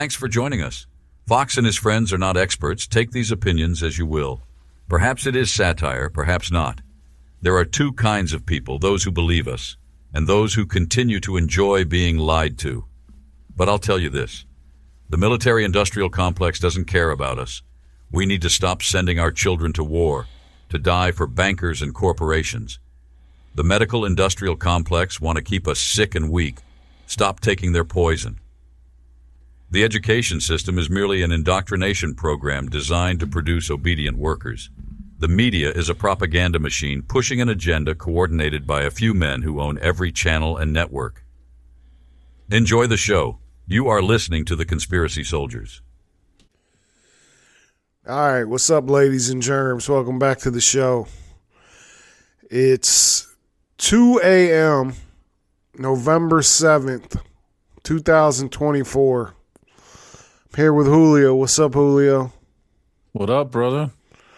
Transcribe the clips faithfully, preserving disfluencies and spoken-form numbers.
Thanks for joining us. Fox and his friends are not experts. Take these opinions as you will. Perhaps it is satire, perhaps not. There are two kinds of people, those who believe us, and those who continue to enjoy being lied to. But I'll tell you this. The military-industrial complex doesn't care about us. We need to stop sending our children to war, to die for bankers and corporations. The medical-industrial complex want to keep us sick and weak. Stop taking their poison. The education system is merely an indoctrination program designed to produce obedient workers. The media is a propaganda machine pushing an agenda coordinated by a few men who own every channel and network. Enjoy the show. You are listening to The Conspiracy Soldiers. All right, what's up, ladies and germs? Welcome back to the show. It's two a.m., November seventh, twenty twenty-four. I'm here with Julio. What's up, Julio? What up, brother?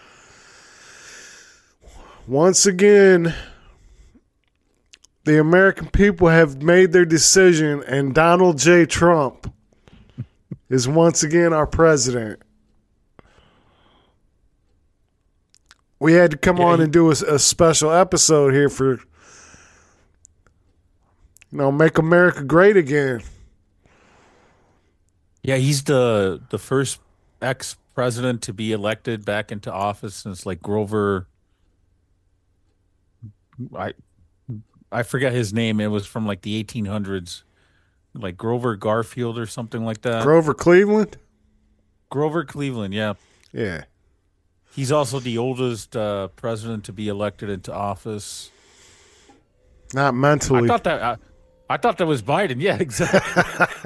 Once again, the American people have made their decision, and Donald J. Trump is once again our president. We had to come yeah, on and do a, a special episode here for, you know, Make America Great Again. Yeah, he's the the first ex-president to be elected back into office since like Grover. I I forget his name. It was from like the eighteen hundreds, like Grover Garfield or something like that. Grover Cleveland? Grover Cleveland, yeah. Yeah. He's also the oldest uh, president to be elected into office. Not mentally. I thought that I, I thought that was Biden. Yeah, exactly.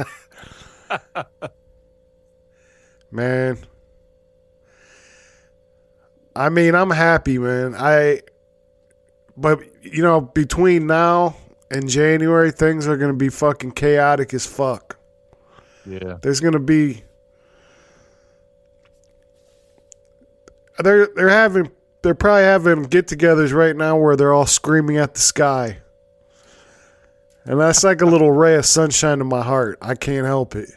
Man, I mean, I'm happy, man. I, but you know, between now and January, things are going to be fucking chaotic as fuck. Yeah, there's going to be. They're they're having they're probably having get-togethers right now where they're all screaming at the sky, and that's like a little ray of sunshine in my heart. I can't help it.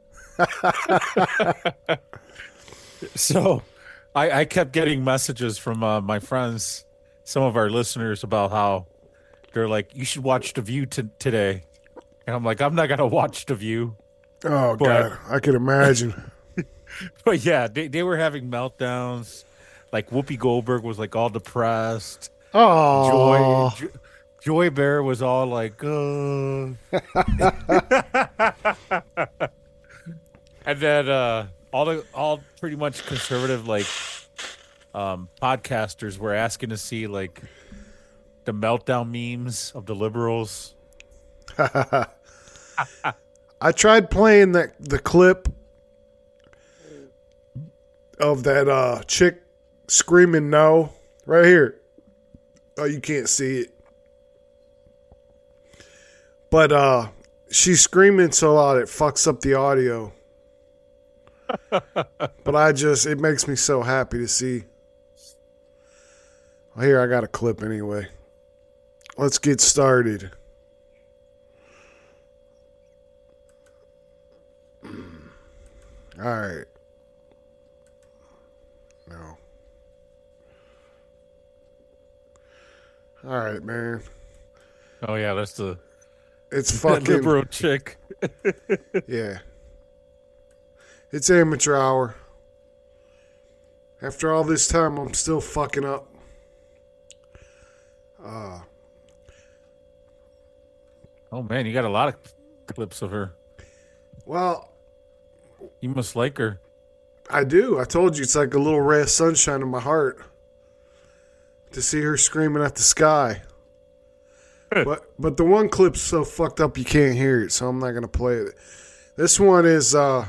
So I, I kept getting messages from uh, my friends, some of our listeners, about how they're like, you should watch The View t- today. And I'm like, I'm not going to watch The View. Oh, but, God, I can imagine. But yeah, they, they were having meltdowns. Like Whoopi Goldberg was like all depressed. Oh, Joy, jo- Joy Bear was all like, uh. And then uh, all the all pretty much conservative like um, podcasters were asking to see like the meltdown memes of the liberals. I tried playing that the clip of that uh, chick screaming no right here. Oh, you can't see it, but uh, she's screaming so loud it fucks up the audio. But I just, it makes me so happy to see. Well, here, I got a clip anyway. Let's get started. All right. No. All right, man. Oh, yeah, that's the it's fucking liberal chick. Yeah. It's amateur hour. After all this time, I'm still fucking up. Uh, oh, man, you got a lot of clips of her. Well, you must like her. I do. I told you, it's like a little ray of sunshine in my heart to see her screaming at the sky. but but the one clip's so fucked up you can't hear it, so I'm not going to play it. This one is... uh.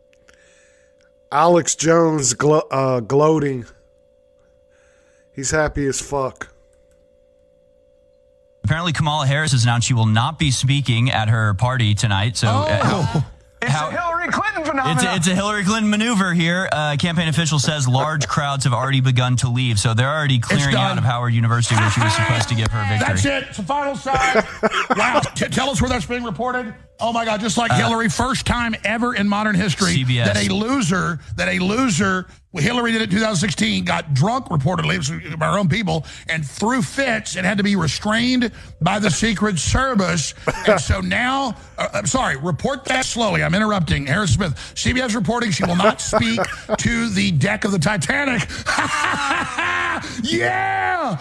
Alex Jones glo- uh, gloating. He's happy as fuck. Apparently, Kamala Harris has announced she will not be speaking at her party tonight. So, oh, uh, it's how, a Hillary Clinton phenomenon. It's a, it's a Hillary Clinton maneuver here. Uh, campaign official says large crowds have already begun to leave. So they're already clearing out of Howard University, where she was supposed to give her victory. That's it. It's the final side. Wow. T- tell us where that's being reported. Oh my God! Just like uh, Hillary, first time ever in modern history C B S. that a loser, that a loser, well, Hillary did it in two thousand sixteen, got drunk reportedly by our own people, and threw fits and had to be restrained by the Secret Service. And so now, uh, I'm sorry, report that slowly. I'm interrupting. Harrison Smith, C B S reporting she will not speak to the deck of the Titanic. Yeah.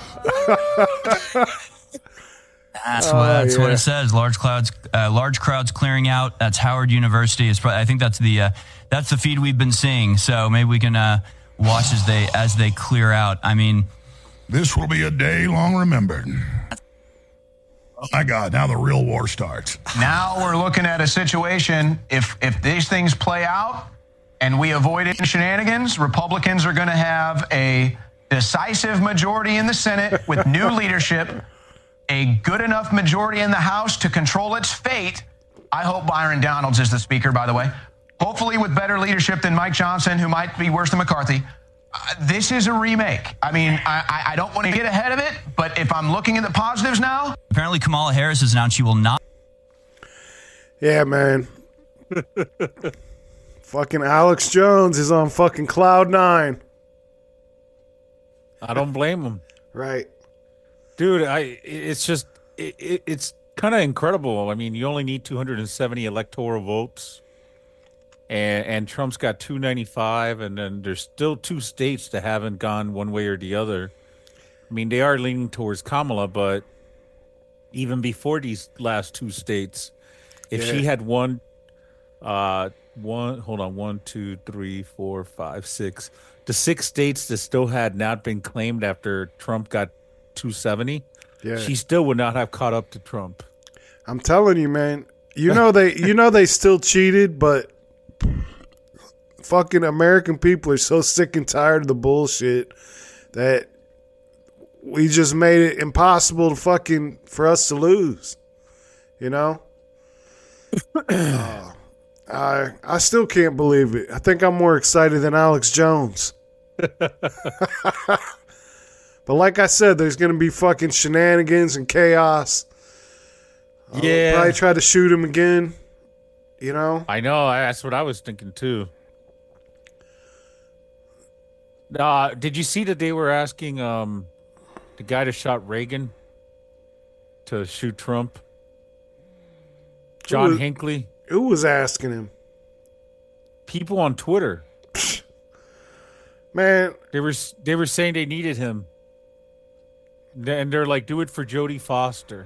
That's, what, oh, that's yeah. what it says. Large clouds, uh, large crowds clearing out. That's Howard University. It's probably, I think that's the uh, that's the feed we've been seeing. So maybe we can uh, watch as they as they clear out. I mean, this will be a day long remembered. Oh my God! Now the real war starts. Now we're looking at a situation. If if these things play out and we avoid any shenanigans, Republicans are going to have a decisive majority in the Senate with new leadership. A good enough majority in the House to control its fate. I hope Byron Donalds is the speaker, by the way. Hopefully with better leadership than Mike Johnson, who might be worse than McCarthy. Uh, this is a remake. I mean, I, I don't want to get ahead of it, but if I'm looking at the positives now. Apparently Kamala Harris has announced she will not. Yeah, man. Fucking Alex Jones is on fucking cloud nine. I don't blame him. Right. Dude, I it's just it, it, it's kind of incredible. I mean, you only need two hundred seventy electoral votes, and and Trump's got two ninety-five, and then there's still two states that haven't gone one way or the other. I mean, they are leaning towards Kamala, but even before these last two states, if yeah. she had won, uh, one hold on, one, two, three, four, five, six, the six states that still had not been claimed after Trump got two seventy, yeah. she still would not have caught up to Trump. I'm telling you, man. You know they you know they still cheated, but fucking American people are so sick and tired of the bullshit that we just made it impossible to fucking for us to lose. You know? uh, I I still can't believe it. I think I'm more excited than Alex Jones. But like I said, there's going to be fucking shenanigans and chaos. Yeah. I'll probably try to shoot him again. You know? I know. That's what I was thinking, too. Uh, did you see that they were asking um, the guy that shot Reagan to shoot Trump? John who was, Hinckley? Who was asking him? People on Twitter. Man. They were, they were saying they needed him. And they're like, do it for Jodie Foster.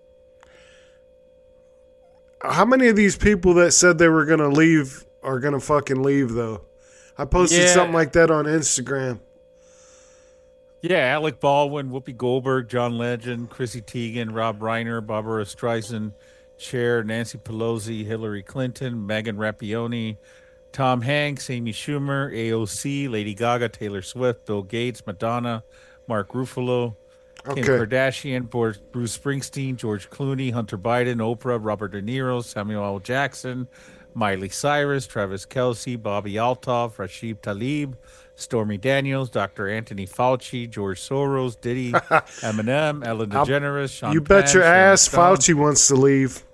How many of these people that said they were going to leave are going to fucking leave, though? I posted yeah. something like that on Instagram. Yeah, Alec Baldwin, Whoopi Goldberg, John Legend, Chrissy Teigen, Rob Reiner, Barbara Streisand, Cher, Nancy Pelosi, Hillary Clinton, Megan Rapinoe, Tom Hanks, Amy Schumer, A O C, Lady Gaga, Taylor Swift, Bill Gates, Madonna, Mark Ruffalo, Okay. Kim Kardashian, Bruce Springsteen, George Clooney, Hunter Biden, Oprah, Robert De Niro, Samuel L. Jackson, Miley Cyrus, Travis Kelce, Bobby Althoff, Rashid Tlaib, Stormy Daniels, Doctor Anthony Fauci, George Soros, Diddy, Eminem, Ellen DeGeneres, Sean You Penn, bet your Sharon ass Stone. Fauci wants to leave.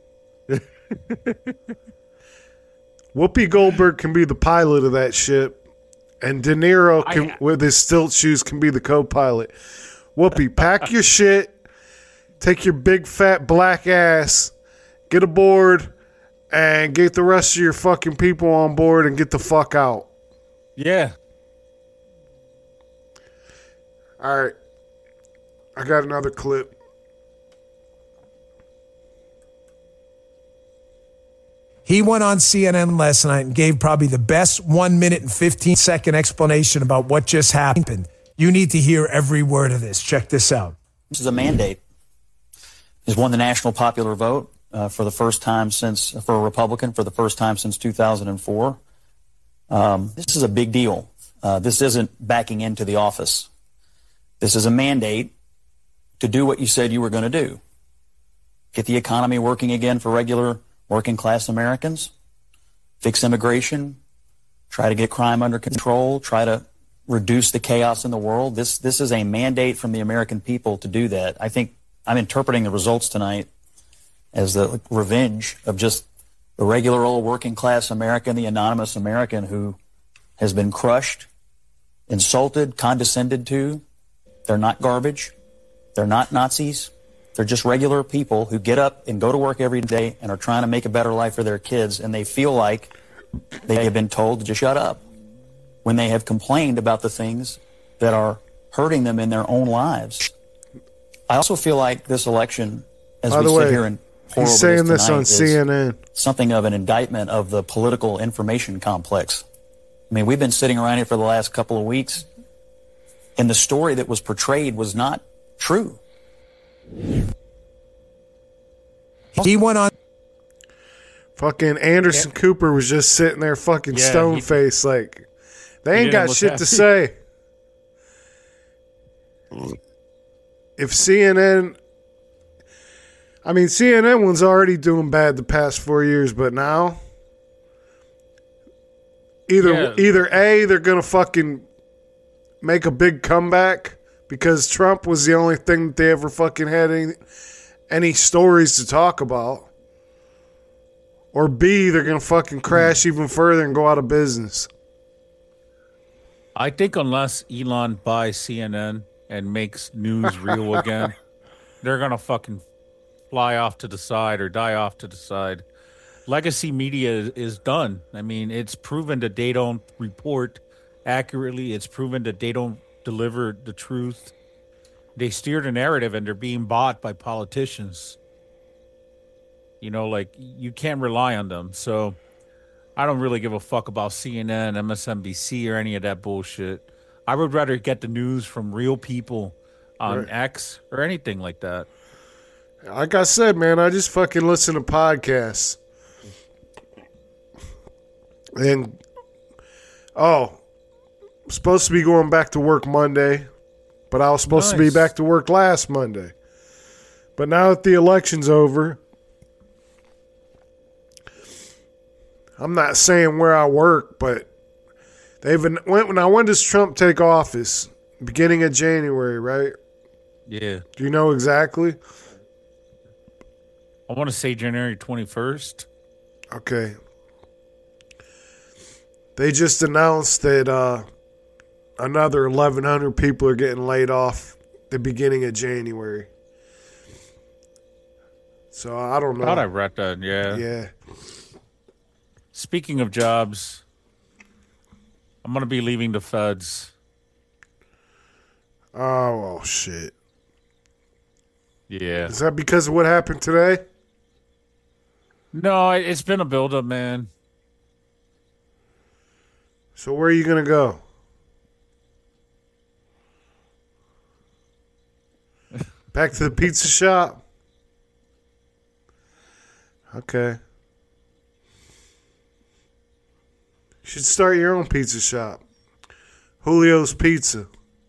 Whoopi Goldberg can be the pilot of that ship, and De Niro can, I, with his stilt shoes, can be the co-pilot. Whoopi, pack your shit, take your big fat black ass, get aboard, and get the rest of your fucking people on board and get the fuck out. Yeah. All right. I got another clip. He went on C N N last night and gave probably the best one minute and fifteen second explanation about what just happened. You need to hear every word of this. Check this out. This is a mandate. He's won the national popular vote uh, for the first time since, for a Republican, for the first time since two thousand four. Um, this is a big deal. Uh, this isn't backing into the office. This is a mandate to do what you said you were going to do. Get the economy working again for regular working class Americans, fix immigration, try to get crime under control, try to reduce the chaos in the world. This this is a mandate from the American people to do that. I think I'm interpreting the results tonight as the revenge of just the regular old working class American, the anonymous American who has been crushed, insulted, condescended to. They're not garbage. They're not Nazis. They're just regular people who get up and go to work every day and are trying to make a better life for their kids, and they feel like they have been told to just shut up when they have complained about the things that are hurting them in their own lives. I also feel like this election, as By we the sit way, here and pour he's over saying this, this tonight, on is C N N. something of an indictment of the political information complex. I mean, we've been sitting around here for the last couple of weeks, and the story that was portrayed was not true. He went on. Fucking Anderson yeah. Cooper was just sitting there fucking yeah, stone faced like, they ain't got shit happy. to say. If C N N, I mean, C N N one's already doing bad the past four years, but now, either Yeah. either A, they're going to fucking make a big comeback because Trump was the only thing that they ever fucking had any, any stories to talk about. Or B, they're going to fucking crash even further and go out of business. I think unless Elon buys C N N and makes news real again, they're going to fucking fly off to the side or die off to the side. Legacy media is done. I mean, it's proven that they don't report accurately. It's proven that they don't deliver the truth. They steer the narrative and they're being bought by politicians. You know, like, you can't rely on them. So I don't really give a fuck about C N N, M S N B C, or any of that bullshit. I would rather get the news from real people on Right. X or anything like that. Like I said, man, I just fucking listen to podcasts. And, oh, I'm supposed to be going back to work Monday, but I was supposed to be Nice. back to work last Monday. But now that the election's over, I'm not saying where I work, but they've been, when, now when does Trump take office? Beginning of January, right? Yeah. Do you know exactly? I want to say January twenty-first. Okay. They just announced that uh, another eleven hundred people are getting laid off the beginning of January. So I don't know. Thought I read that, yeah. Yeah. Speaking of jobs, I'm going to be leaving the feds. Oh, oh, shit. Yeah. Is that because of what happened today? No, it- it's been a buildup, man. So where are you going to go? Back to the pizza shop? Okay. You should start your own pizza shop. Julio's Pizza.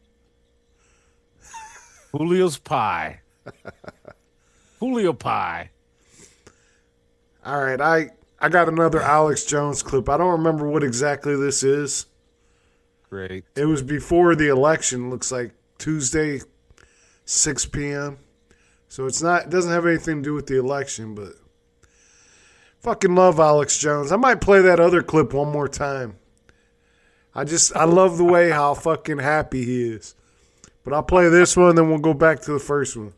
Julio's Pie. Julio Pie. All right, I, I got another Alex Jones clip. I don't remember what exactly this is. Great. It was before the election, looks like Tuesday, six p.m. So it's not, it doesn't have anything to do with the election, but fucking love Alex Jones. I might play that other clip one more time. I just, I love the way how fucking happy he is. But I'll play this one, then we'll go back to the first one.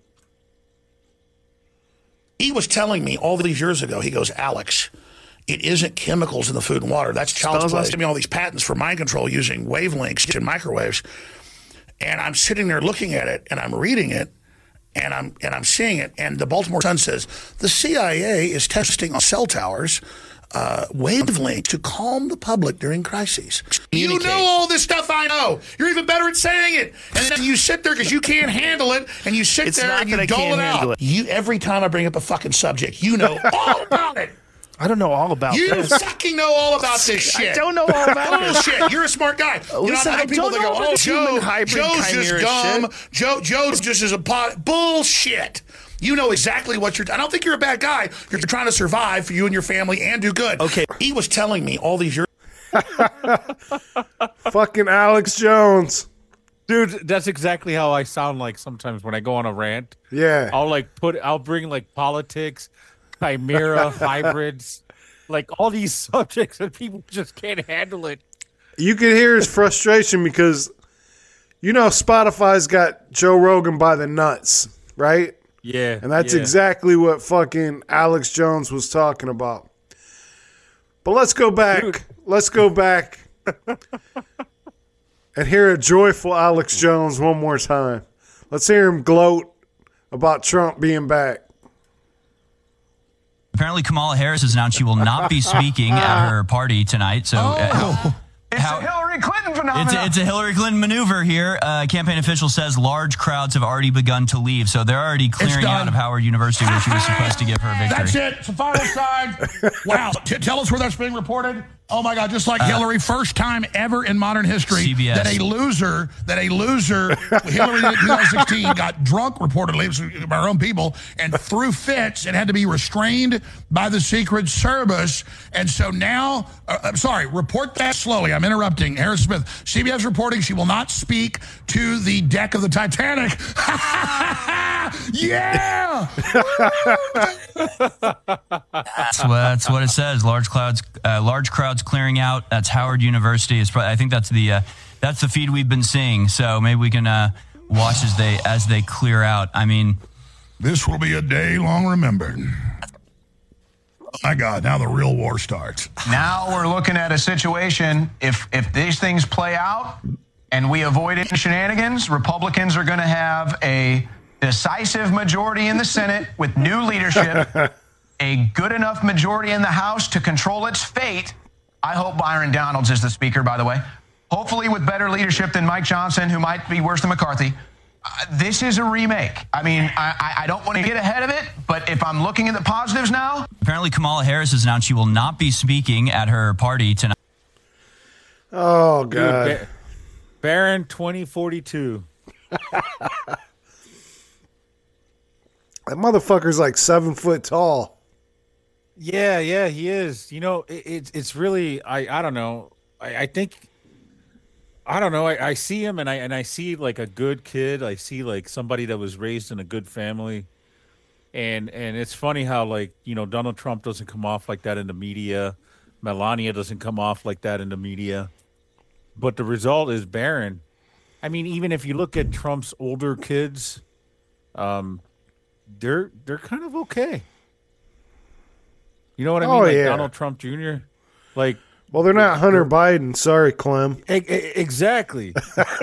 He was telling me all these years ago, he goes, Alex, it isn't chemicals in the food and water. That's child's play. Giving me all these patents for mind control using wavelengths and microwaves. And I'm sitting there looking at it, and I'm reading it, and I'm and I'm seeing it. And the Baltimore Sun says, the C I A is testing on cell towers uh, wavelengths to calm the public during crises. You know all this stuff I know. You're even better at saying it. And then you sit there because you can't handle it, and you sit It's there not and you that I dole can't it handle out. it. You, every time I bring up a fucking subject, you know all about it. I don't know all about You this. fucking know all about this shit. I don't know all about this. Bullshit. You're a smart guy. You Listen, know, I people don't that know go, all oh, this Joe, human hybrid Joe's just chimera dumb. shit. Joe, Joe's just as a pot. Bullshit. You know exactly what you're. I don't think you're a bad guy. You're trying to survive for you and your family and do good. Okay. He was telling me all these years. Fucking Alex Jones. Dude, that's exactly how I sound like sometimes when I go on a rant. Yeah. I'll like put, I'll bring like politics, chimera, hybrids. like all these subjects and people just can't handle it. You can hear his frustration because, you know, Spotify's got Joe Rogan by the nuts, right? Yeah. And that's yeah. exactly what fucking Alex Jones was talking about. But let's go back. Dude. Let's go back and hear a joyful Alex Jones one more time. Let's hear him gloat about Trump being back. Apparently, Kamala Harris has announced she will not be speaking at her party tonight. So, uh, It's how- a Hillary Clinton phenomenon. It's a, it's a Hillary Clinton maneuver here. Uh, campaign official says large crowds have already begun to leave, so they're already clearing done. out of Howard University, where she was supposed to give her victory. That's it. It's the final side. Wow. T- tell us where that's being reported. Oh my God! Just like uh, Hillary, first time ever in modern history C B S. that a loser, that a loser, Hillary in twenty sixteen got drunk reportedly by our own people and threw fits and had to be restrained by the Secret Service. And so now, uh, I'm sorry, report that slowly. I'm interrupting. Harris Smith, C B S reporting she will not speak to the deck of the Titanic. Yeah. That's what, that's what it says. Large clouds, uh, large crowds clearing out. That's Howard University. It's probably, I think that's the uh, that's the feed we've been seeing. So maybe we can uh, watch as they as they clear out. I mean, this will be a day long remembered. Oh my God! Now the real war starts. Now we're looking at a situation. If if these things play out and we avoid any shenanigans, Republicans are going to have a decisive majority in the Senate with new leadership, a good enough majority in the House to control its fate. I hope Byron Donalds is the speaker, by the way. Hopefully with better leadership than Mike Johnson, who might be worse than McCarthy. Uh, this is a remake. I mean, I, I don't want to get ahead of it, but if I'm looking at the positives now. Apparently Kamala Harris has announced she will not be speaking at her party tonight. Oh, God. Dude, ba- Barron twenty forty-two. That motherfucker's like seven foot tall. Yeah, yeah, he is. You know, it, it's it's really I I don't know. I, I think I don't know. I, I see him and I and I see like a good kid. I see like somebody that was raised in a good family. And and it's funny how like, you know, Donald Trump doesn't come off like that in the media. Melania doesn't come off like that in the media. But the result is Barron. I mean, even if you look at Trump's older kids, um they're they're kind of okay. You know what I mean? Oh, Like yeah. Donald Trump Junior Like, Well, they're not Hunter Biden. Sorry, Clem. e- e- exactly.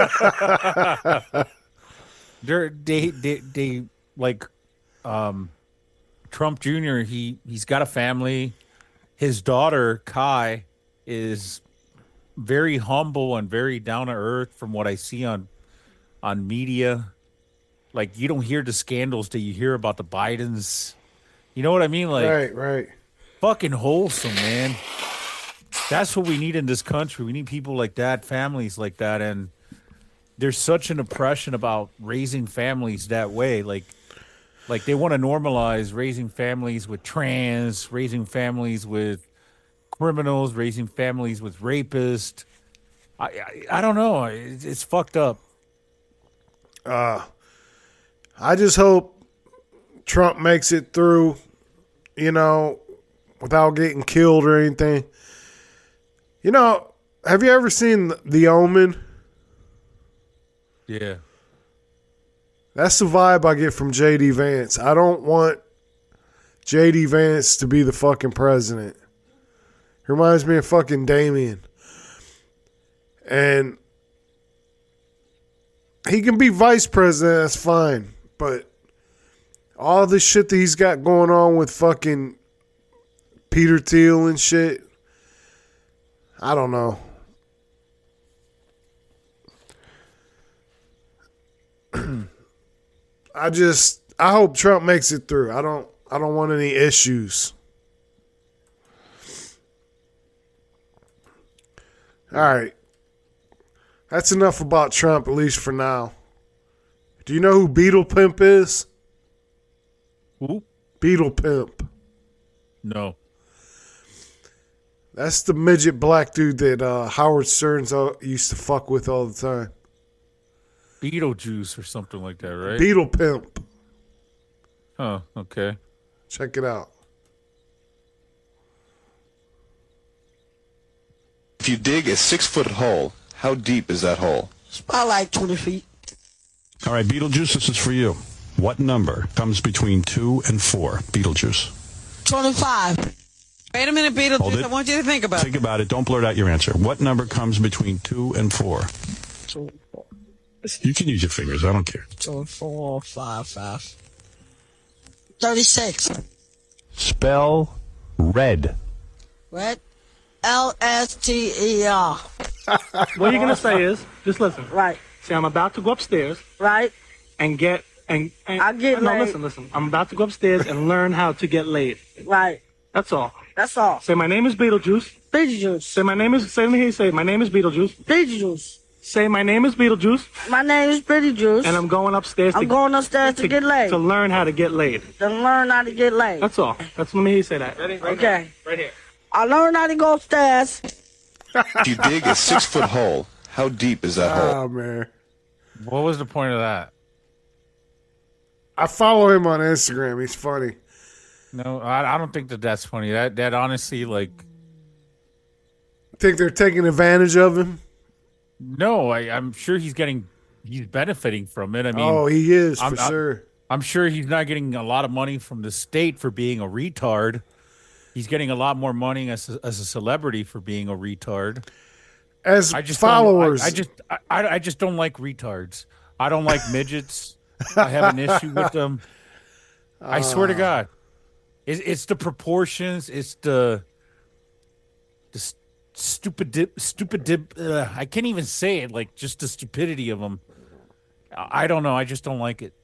they're they, they they like um Trump Junior He he's got a family. His daughter Kai is very humble and very down to earth from what I see on on media. Like, you don't hear the scandals that you hear about the Bidens. You know what I mean? Like, Right, right. fucking wholesome, man. That's what we need in this country. We need people like that, families like that. And there's such an oppression about raising families that way. Like, like they want to normalize raising families with trans, raising families with criminals, raising families with rapists. I, I, I don't know. It's, it's fucked up. Uh, I just hope Trump makes it through, you know, without getting killed or anything. You know, have you ever seen The Omen? Yeah. That's the vibe I get from J D Vance. I don't want J D Vance to be the fucking president. He reminds me of fucking Damien. And he can be vice president, that's fine. But all this shit that he's got going on with fucking Peter Thiel and shit, I don't know. I just I hope Trump makes it through. I don't I don't want any issues. All right. That's enough about Trump, at least for now. Do you know who Beetle Pimp is? Who? Beetle Pimp. No. That's the midget black dude that uh, Howard Stern's uh, used to fuck with all the time. Beetlejuice or something like that, right? Beetle Pimp. Oh, okay. Check it out. If you dig a six-foot hole, how deep is that hole? It's about like twenty feet. All right, Beetlejuice, this is for you. What number comes between two and four? Beetlejuice. twenty-five. Wait a minute, Hold Beetlejuice. it. I want you to think about Think it. about it. Don't blurt out your answer. What number comes between two and four? You can use your fingers. I don't care. Two, four, five, five. thirty-six. Spell red. What? L S T E R. What you're gonna say is, just listen. Right. Say, I'm about to go upstairs. Right. And get and, and I'll get no, laid. listen, listen. I'm about to go upstairs and learn how to get laid. Right. That's all. That's all. Say, my name is Beetlejuice. Beetlejuice. Say, my name is. Say, let me hear you say, my name is Beetlejuice. Beetlejuice. Say, my name is Beetlejuice. My name is Beetlejuice. And I'm going upstairs. I'm to, going upstairs to, to get laid. To learn how to get laid. To learn how to get laid. That's all. That's let me hear you say that. Ready? Right Okay. here. Right here. I learned how to go upstairs. If you dig a six-foot hole, how deep is that hole? Oh, man. What was the point of that? I follow him on Instagram. He's funny. No, I, I don't think that that's funny. That that honestly, like, Think they're taking advantage of him? no, I, I'm sure he's getting, he's benefiting from it. I mean, Oh, he is, I'm, for I'm- sure. I'm sure he's not getting a lot of money from the state for being a retard. He's getting a lot more money as a, as a celebrity for being a retard. As I just followers. don't- I, I just, I, I I just don't like retards. I don't like midgets. I have an issue with them. I swear to God, it's, it's the proportions. It's the the s- stupid dip, stupid dip. Uh, I can't even say it. Like just the stupidity of them. I I don't know. I just don't like it.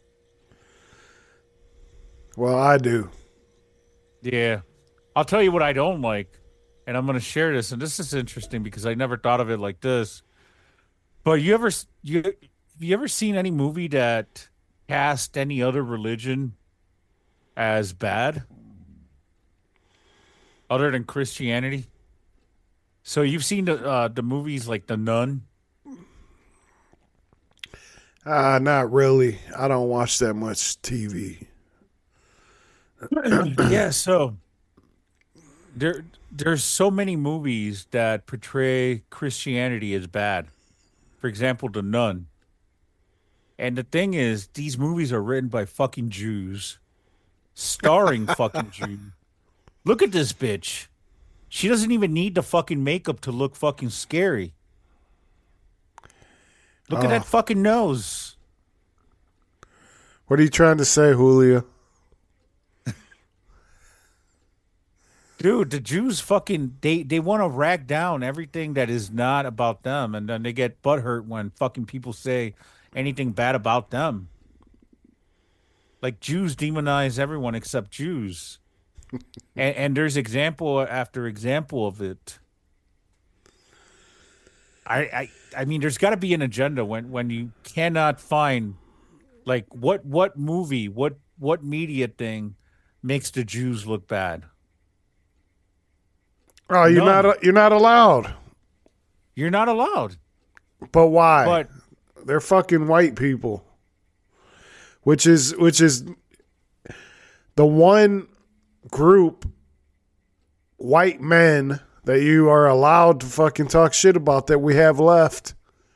Well, I do. Yeah. I'll tell you what I don't like, and I'm going to share this, and this is interesting because I never thought of it like this. But you ever you have you ever seen any movie that cast any other religion as bad other than Christianity? So you've seen the uh, the movies like The Nun? Uh, not really. I don't watch that much T V. Yeah, so there there's so many movies that portray Christianity as bad. For example, The Nun. And the thing is, these movies are written by fucking Jews, starring fucking Jews. Look at this bitch. She doesn't even need the fucking makeup to look fucking scary. Look Oh. at that fucking nose. What are you trying to say, Julio? Dude, the Jews fucking they they want to rack down everything that is not about them, and then they get butthurt when fucking people say anything bad about them. Like Jews demonize everyone except Jews, and, and there's example after example of it. I I I mean, there's got to be an agenda when when you cannot find like what what movie what what media thing makes the Jews look bad. Oh, you're None. not you're not allowed. You're not allowed. But why? But they're fucking white people. Which is which is the one group white men that you are allowed to fucking talk shit about that we have left.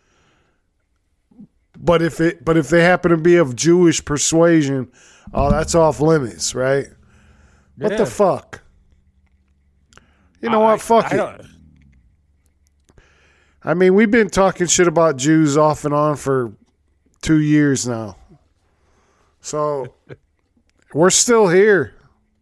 But if it but if they happen to be of Jewish persuasion, oh, that's off limits, right? What Yeah. the fuck? You know I- what? Fuck I it. don't- I mean, we've been talking shit about Jews off and on for two years now. So we're still here.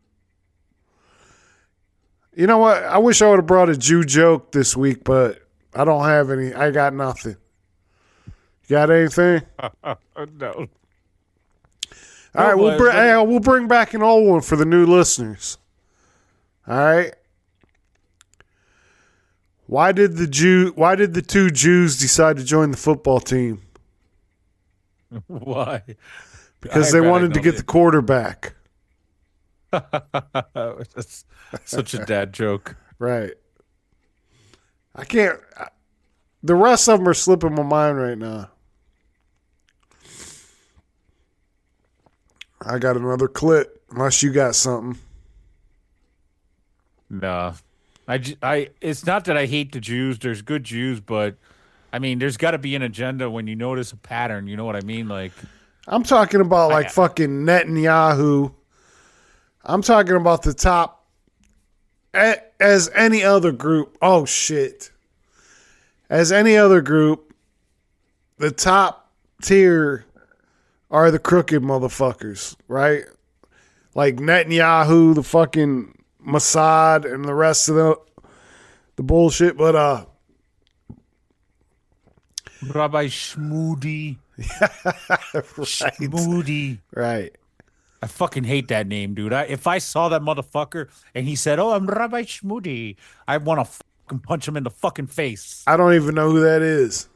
You know what? I wish I would have brought a Jew joke this week, but I don't have any. I got nothing. You got anything? no. All right, we'll but- bring but- hey, we'll bring back an old one for the new listeners. All right. Why did the Jew? Why did the two Jews decide to join the football team? Why? Because I they bet I wanted to know get it. the quarterback. That's such a dad joke. Right. I can't. I, the rest of them are slipping my mind right now. I got another clip, unless you got something. Nah. I, ju- I, it's not that I hate the Jews. There's good Jews, but I mean, there's got to be an agenda when you notice a pattern. You know what I mean? Like, I'm talking about like I- fucking Netanyahu. I'm talking about the top a- as any other group. Oh shit. As any other group, the top tier are the crooked motherfuckers, right? Like Netanyahu, the fucking Mossad, and the rest of the the bullshit. But uh, Rabbi Shmudi. Shmudi. Right. I fucking hate that name, dude. I, if I saw that motherfucker and he said, "Oh, I'm Rabbi Shmudi," I want to fucking punch him in the fucking face. I don't even know who that is.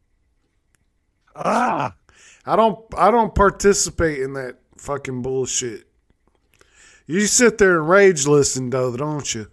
Ah, I don't. I don't participate in that fucking bullshit. You sit there and rage listen, though, don't you?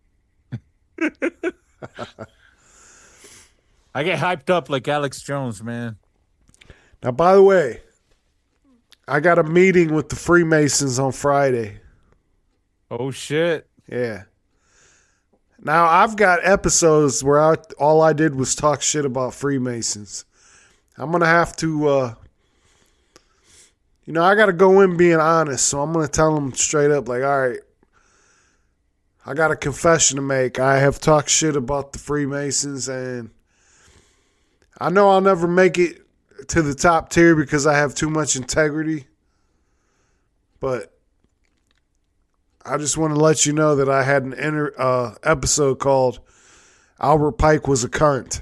I get hyped up like Alex Jones, man. Now, by the way, I got a meeting with the Freemasons on Friday. Oh shit! Yeah. Now I've got episodes where I, all I did was talk shit about Freemasons. I'm gonna have to, uh, you know, I got to go in being honest. So I'm gonna tell them straight up, like, all right, I got a confession to make. I have talked shit about the Freemasons, and I know I'll never make it to the top tier because I have too much integrity. But I just want to let you know that I had an inter, uh, episode called Albert Pike Was a Cunt.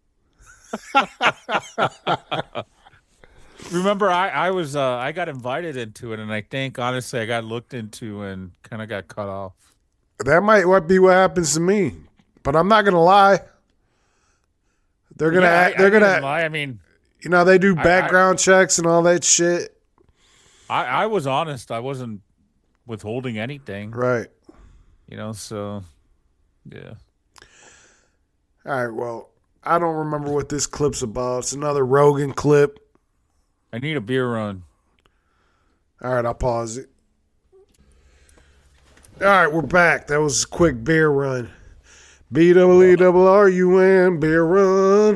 Remember, I, I was uh, I got invited into it, and I think honestly I got looked into and kind of got cut off. That might be what happens to me, but I'm not gonna lie. They're gonna, Yeah, act, I- they're I gonna, didn't lie. I mean, you know, they do I- background checks and all that shit. I, I was honest. I wasn't withholding anything, Right. you know. So, yeah. All right. Well, I don't remember what this clip's about. It's another Rogan clip. I need a beer run. All right, I'll pause it. All right, we're back. That was a quick beer run. B W E double R U N, beer run.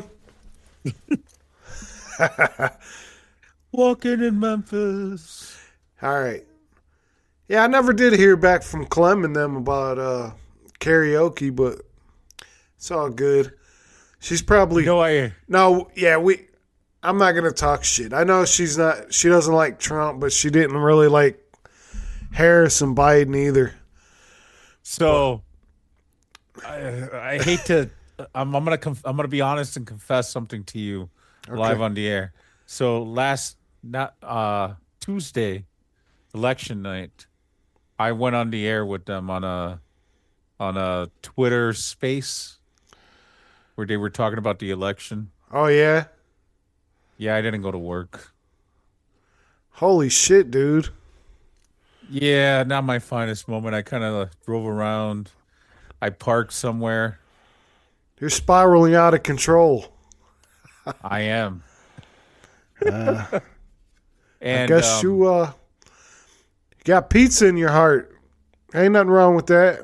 Walking in Memphis. All right. Yeah, I never did hear back from Clem and them about uh, karaoke, but it's all good. She's probably no. I no. Yeah, we. I'm not gonna talk shit. I know she's not. She doesn't like Trump, but she didn't really like Harris and Biden either. So, I, I hate to. I'm, I'm gonna. Conf, I'm gonna be honest and confess something to you live on the air. So last not uh, Tuesday, election night, I went on the air with them on a on a Twitter space where they were talking about the election. Oh yeah. Yeah, I didn't go to work. Holy shit, dude. Yeah, not my finest moment. I kind of drove around. I parked somewhere. You're spiraling out of control. I am. Uh, And I guess um, you uh, got pizza in your heart. Ain't nothing wrong with that.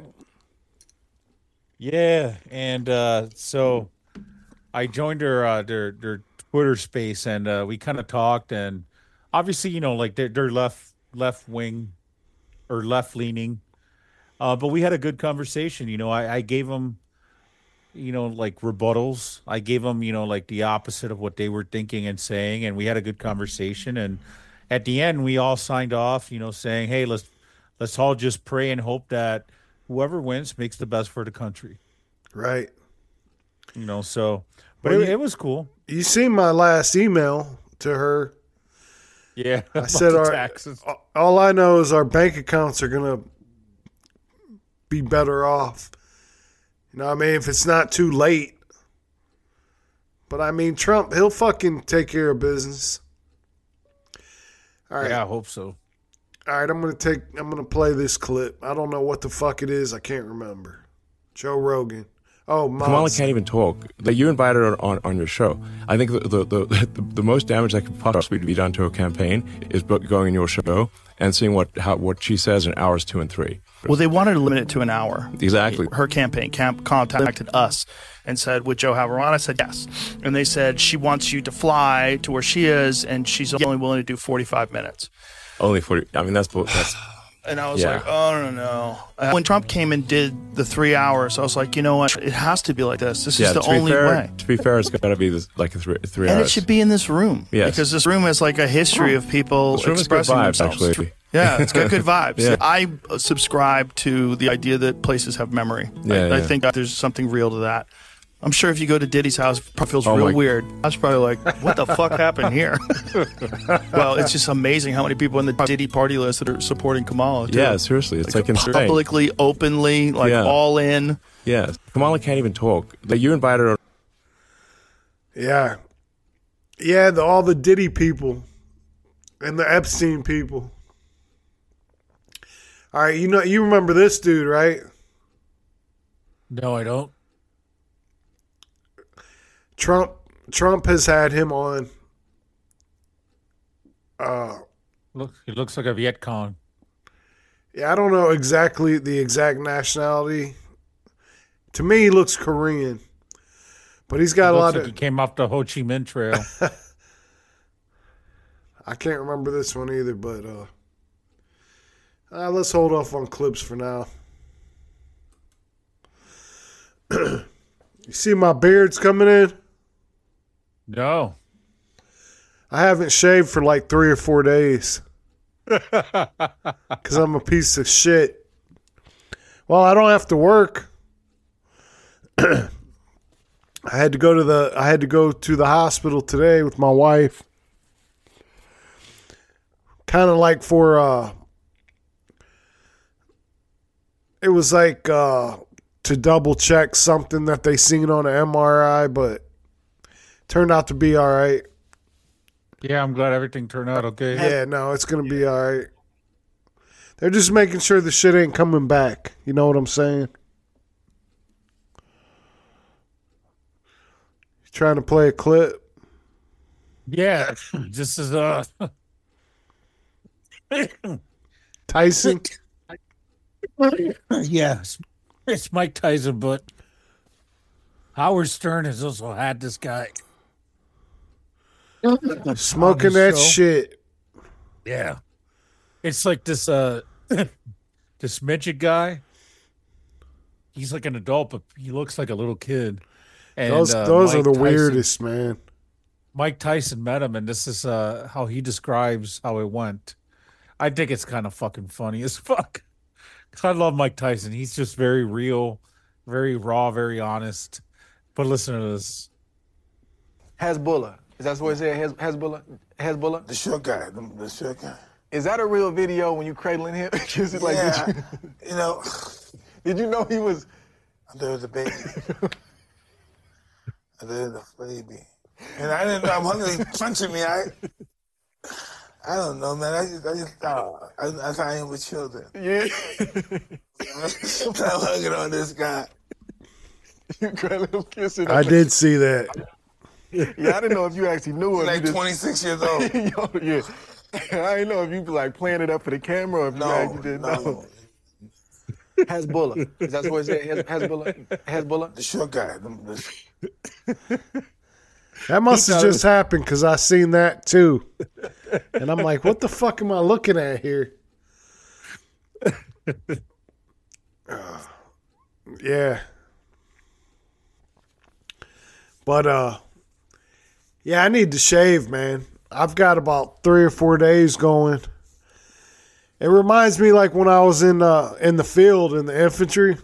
Yeah, and uh, so I joined their uh, their their Twitter space, and uh, we kind of talked. And obviously, you know, like they're, they're left left wing or left leaning, uh, but we had a good conversation. You know, I, I gave them, you know, like rebuttals. I gave them, you know, like the opposite of what they were thinking and saying, and we had a good conversation. And at the end, we all signed off, you know, saying, "Hey, let's let's all just pray and hope that whoever wins makes the best for the country." Right. You know, so, but Well, it, you- it was cool. You seen my last email to her. Yeah, I about said the our, taxes. all I know is our bank accounts are going to be better off. You know what I mean? If it's not too late. But I mean, Trump, he'll fucking take care of business. All right. Yeah, I hope so. All right, I'm going to take, I'm going to play this clip. I don't know what the fuck it is. I can't remember. Joe Rogan. Oh, Kamala Mods. can't even talk. That you invited her on, on your show. I think the the, the the the most damage that could possibly be done to a campaign is going on your show and seeing what how what she says in hours two and three. Well, they wanted to limit it to an hour. Exactly. Her campaign camp contacted us and said, would Joe have her on? I said, yes. And they said, she wants you to fly to where she is, and she's only willing to do forty-five minutes. Only forty. I mean, that's that's. And I was Yeah. like, oh, no, no. Uh, when Trump came and did the three hours, I was like, you know what? It has to be like this. This yeah, is the to be only fair, way. To be fair, it's got to be this, like a three, three And hours. it should be in this room. Yes. Because this room has like a history of people This room has good expressing vibes, themselves. actually. Yeah, it's got good vibes. Yeah. I subscribe to the idea that places have memory. Yeah, I, I yeah. think that there's something real to that. I'm sure if you go to Diddy's house, it probably feels Oh real my- weird. I was probably like, what the fuck happened here? Well, it's just amazing how many people in the Diddy party list that are supporting Kamala. Too. Yeah, seriously, it's like, insane. publicly, openly, like Yeah. all in. Yeah, Kamala can't even talk. Like, you invited her. Yeah. Yeah, the, all the Diddy people and the Epstein people. All right, you know, you remember this dude, right? No, I don't. Trump Trump has had him on. Uh, Look, he looks like a Viet Cong. yeah, I don't know exactly the exact nationality. To me, he looks Korean, but he's got He a looks lot like of. he came off the Ho Chi Minh Trail. I can't remember this one either, but uh, uh, let's hold off on clips for now. You see my beard's coming in? No. I haven't shaved for like three or four days because I'm a piece of shit. Well, I don't have to work. I had to go to the I had to go to the hospital today with my wife. Kind of like for uh it was like uh to double check something that they seen on an M R I, but turned out to be all right. Yeah, I'm glad everything turned out okay. Yeah, no, it's gonna be all right. They're just making sure the shit ain't coming back. You know what I'm saying? You trying to play a clip? Yeah, this is uh Tyson? Yes, it's Mike Tyson, but Howard Stern has also had this guy Smoking on his that show. shit. Yeah, it's like this uh this midget guy. He's like an adult, but he looks like a little kid. And those uh, those are Mike the Tyson- weirdest, man. Mike Tyson met him, and this is uh, how he describes how it went. I think it's kind of fucking funny as fuck. I love Mike Tyson. He's just very real, very raw, very honest. But listen to this. Hezbollah. Is that what it said? Hez- Hezbollah? Hezbollah? The short guy. The, the short guy. Is that a real video when you cradling him? Is it like, Yeah, did you, you know, did you know he was... there was a baby. There was a baby. And I didn't know, I'm hungry, punching me. I I don't know, man. I just, I just thought, I, that's how I am with children. Yeah. I'm hugging on this guy. You cradling him, kissing him. I did see that. Yeah, I didn't know if you actually knew him. Like You just- twenty-six years old. Yo, yeah. I didn't know if you like playing it up for the camera or if No, you actually didn't no. know. Hezbollah. Is that what it said? Hez- Hezbollah? Hezbollah? The short guy. The, the, That must have He just happened because I seen that too. And I'm like, what the fuck am I looking at here? Uh, yeah. But, uh, yeah, I need to shave, man. I've got about three or four days going. It reminds me like when I was in uh, in the field in the infantry.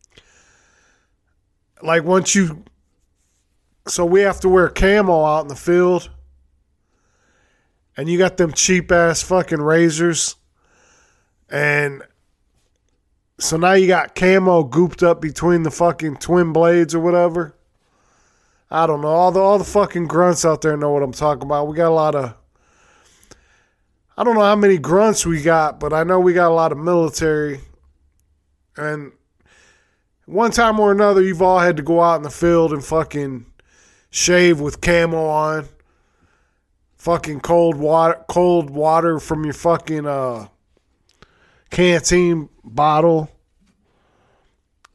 Like once you... So we have to wear camo out in the field. And you got them cheap ass fucking razors. And so now you got camo gooped up between the fucking twin blades or whatever. I don't know. All the all the fucking grunts out there know what I'm talking about. We got a lot of... I don't know how many grunts we got, but I know we got a lot of military. And one time or another, you've all had to go out in the field and fucking shave with camo on. Fucking cold water, cold water from your fucking uh, canteen bottle.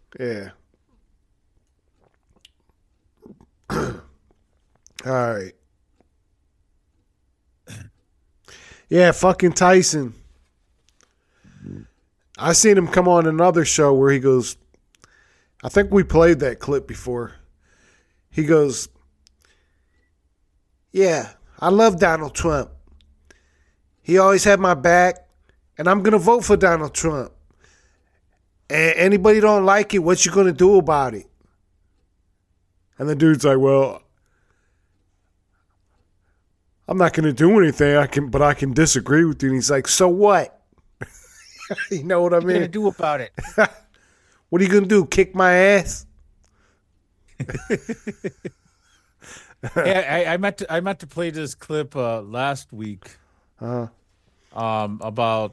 Yeah. All right. Yeah, fucking Tyson. I seen him come on another show where he goes, I think we played that clip before. He goes, yeah, I love Donald Trump. He always had my back, and I'm going to vote for Donald Trump. And anybody don't like it, what you going to do about it? And the dude's like, well, I'm not going to do anything, I can, but I can disagree with you. And he's like, so what? You know what I mean? What are you going to do about it? What are you going to do, kick my ass? Yeah, I, I meant to I meant to play this clip uh, last week, uh, um, about,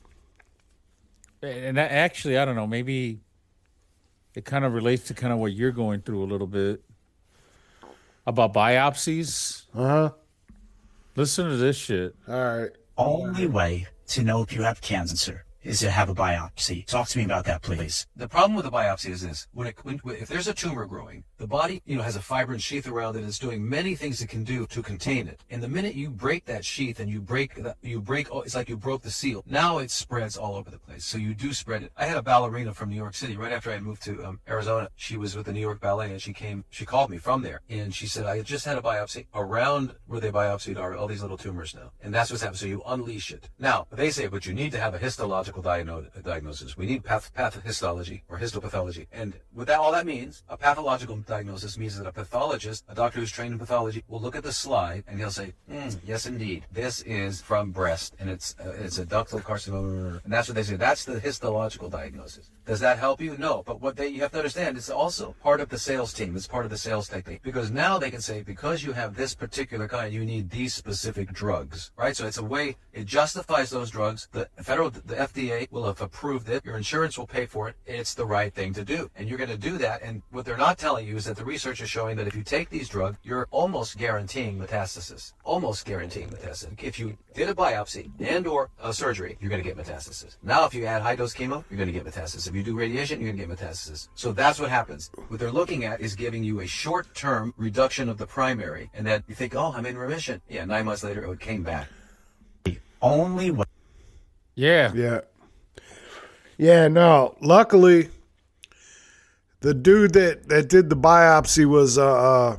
and actually I don't know, maybe it kind of relates to kind of what you're going through a little bit about biopsies. Uh huh. Listen to this shit. All right. Only way to know if you have cancer is to have a biopsy. Talk to me about that, please. The problem with a biopsy is this: when, it, when if there's a tumor growing, the body, you know, has a fibrin sheath around it. It's doing many things it can do to contain it. And the minute you break that sheath and you break, that, you break, oh, it's like you broke the seal. Now it spreads all over the place. So you do spread it. I had a ballerina from New York City right after I moved to um, Arizona. She was with the New York Ballet, and she came. She called me from there, and she said, "I just had a biopsy. Around where they biopsied are all these little tumors now, and that's what's happening." So you unleash it. Now they say, but you need to have a histological diagnosis. Diagnosis. We need path, pathology or histopathology. And with that, all that means, a pathological diagnosis means that a pathologist, a doctor who's trained in pathology, will look at the slide and he'll say, mm, yes, indeed, this is from breast, and it's uh, it's a ductal carcinoma. And that's what they say. That's the histological diagnosis. Does that help you? No. But what they you have to understand, it's also part of the sales team. It's part of the sales technique. Because now they can say, because you have this particular kind, you need these specific drugs, right? So it's a way, it justifies those drugs. The federal, the F D A will have approved it, your insurance will pay for it, it's the right thing to do. And you're going to do that, and what they're not telling you is that the research is showing that if you take these drugs, you're almost guaranteeing metastasis. Almost guaranteeing metastasis. If you did a biopsy and or a surgery, you're going to get metastasis. Now if you add high-dose chemo, you're going to get metastasis. If you do radiation, you're going to get metastasis. So that's what happens. What they're looking at is giving you a short-term reduction of the primary, and that you think, oh, I'm in remission. Yeah, nine months later, it came back. The only way. Yeah. Yeah. Yeah, no. Luckily, the dude that, that did the biopsy was, uh, uh,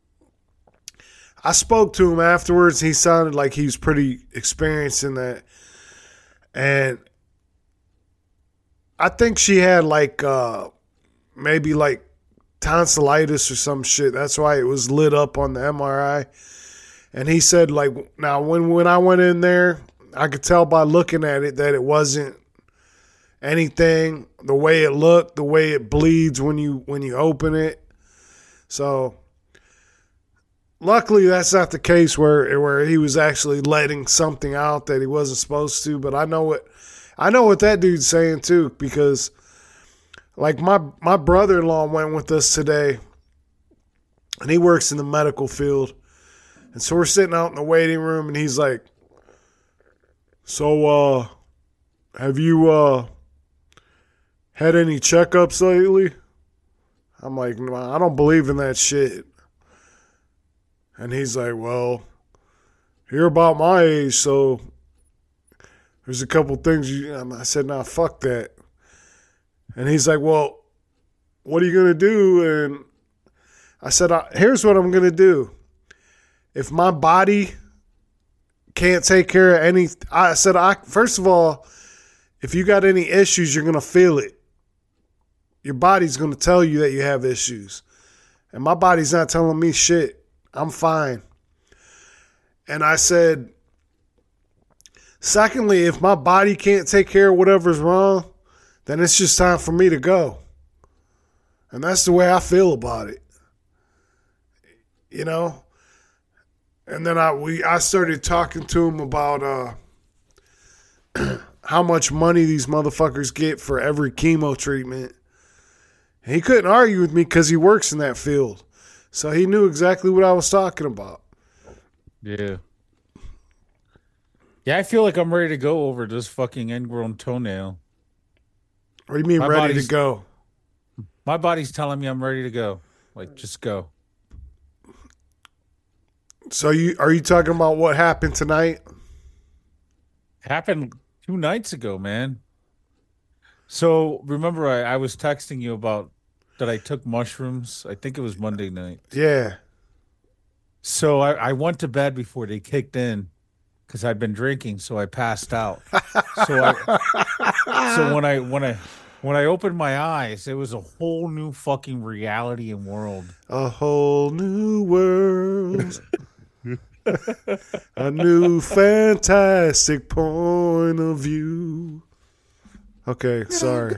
I spoke to him afterwards. He sounded like he was pretty experienced in that. And I think she had like, uh, maybe like tonsillitis or some shit. That's why it was lit up on the M R I. And he said, like, now when, when I went in there, I could tell by looking at it that it wasn't anything, the way it looked, the way it bleeds when you when you open it. So luckily that's not the case where where he was actually letting something out that he wasn't supposed to. But I know what I know what that dude's saying too, because like my my brother-in-law went with us today, and he works in the medical field. And so we're sitting out in the waiting room, and he's like, so uh have you uh had any checkups lately? I'm like, no, I don't believe in that shit. And he's like, well, you're about my age, so there's a couple things you, I said, nah, fuck that. And he's like, well, what are you going to do? And I said, here's what I'm going to do. If my body can't take care of any, I said, I first of all, if you got any issues, you're going to feel it. Your body's going to tell you that you have issues. And my body's not telling me shit. I'm fine. And I said, secondly, if my body can't take care of whatever's wrong, then it's just time for me to go. And that's the way I feel about it. You know? And then I we I started talking to him about uh, how much money these motherfuckers get for every chemo treatment. And he couldn't argue with me because he works in that field. So he knew exactly what I was talking about. Yeah. Yeah, I feel like I'm ready to go over this fucking ingrown toenail. What do you mean My ready to body's- go? My body's telling me I'm ready to go. Like, just go. So you are you talking about what happened tonight? Happened two nights ago, man. So remember, I, I was texting you about that I took mushrooms. I think it was Monday night. Yeah. So I, I went to bed before they kicked in because I'd been drinking, so I passed out. so I, so when I when I when I opened my eyes, it was a whole new fucking reality and world. A whole new world. A new fantastic point of view. Okay, sorry.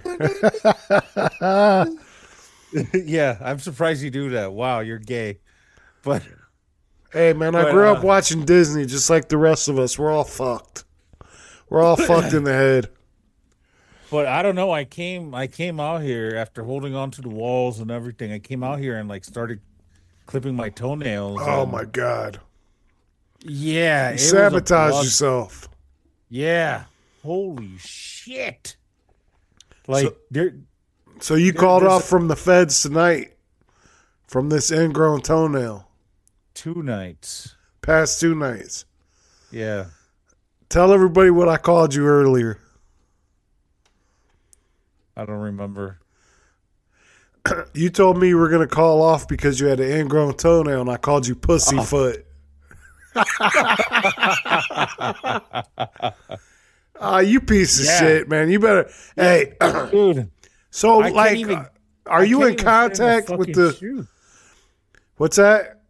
Yeah, I'm surprised you do that. Wow, you're gay. But hey, man, I but, grew uh, up watching Disney just like the rest of us. We're all fucked. We're all fucked in the head. But I don't know. I came I came out here after holding on to the walls and everything. I came out here and like started clipping my toenails. Oh and, my God. Yeah. You it was a sabotage blood- yourself. Yeah. Holy shit. Like So- there So you There- called there's off a- from the feds tonight from this ingrown toenail. two nights. Past two nights. Yeah. Tell everybody what I called you earlier. I don't remember. You told me you were going to call off because you had an ingrown toenail, and I called you pussyfoot. Ah, you piece of Yeah. shit, man. You better. Hey, dude. So, I can't like, even- uh, are I you can't in even fit in contact the with fucking the? shoe. What's that?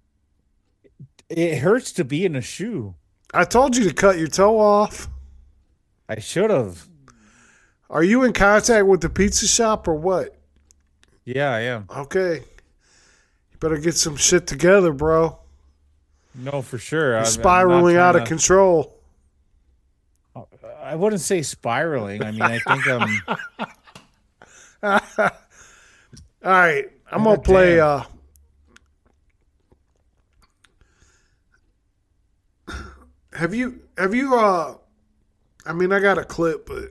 It hurts to be in a shoe. I told you to cut your toe off. I should have. Are you in contact with the pizza shop or what? Yeah, I am. Okay. You better get some shit together, bro. No, for sure. You're I'm- I'm spiraling not out trying of to- control. I wouldn't say spiraling. I mean, I think I'm. All right, I'm gonna play. Uh, have you? Have you? Uh, I mean, I got a clip, but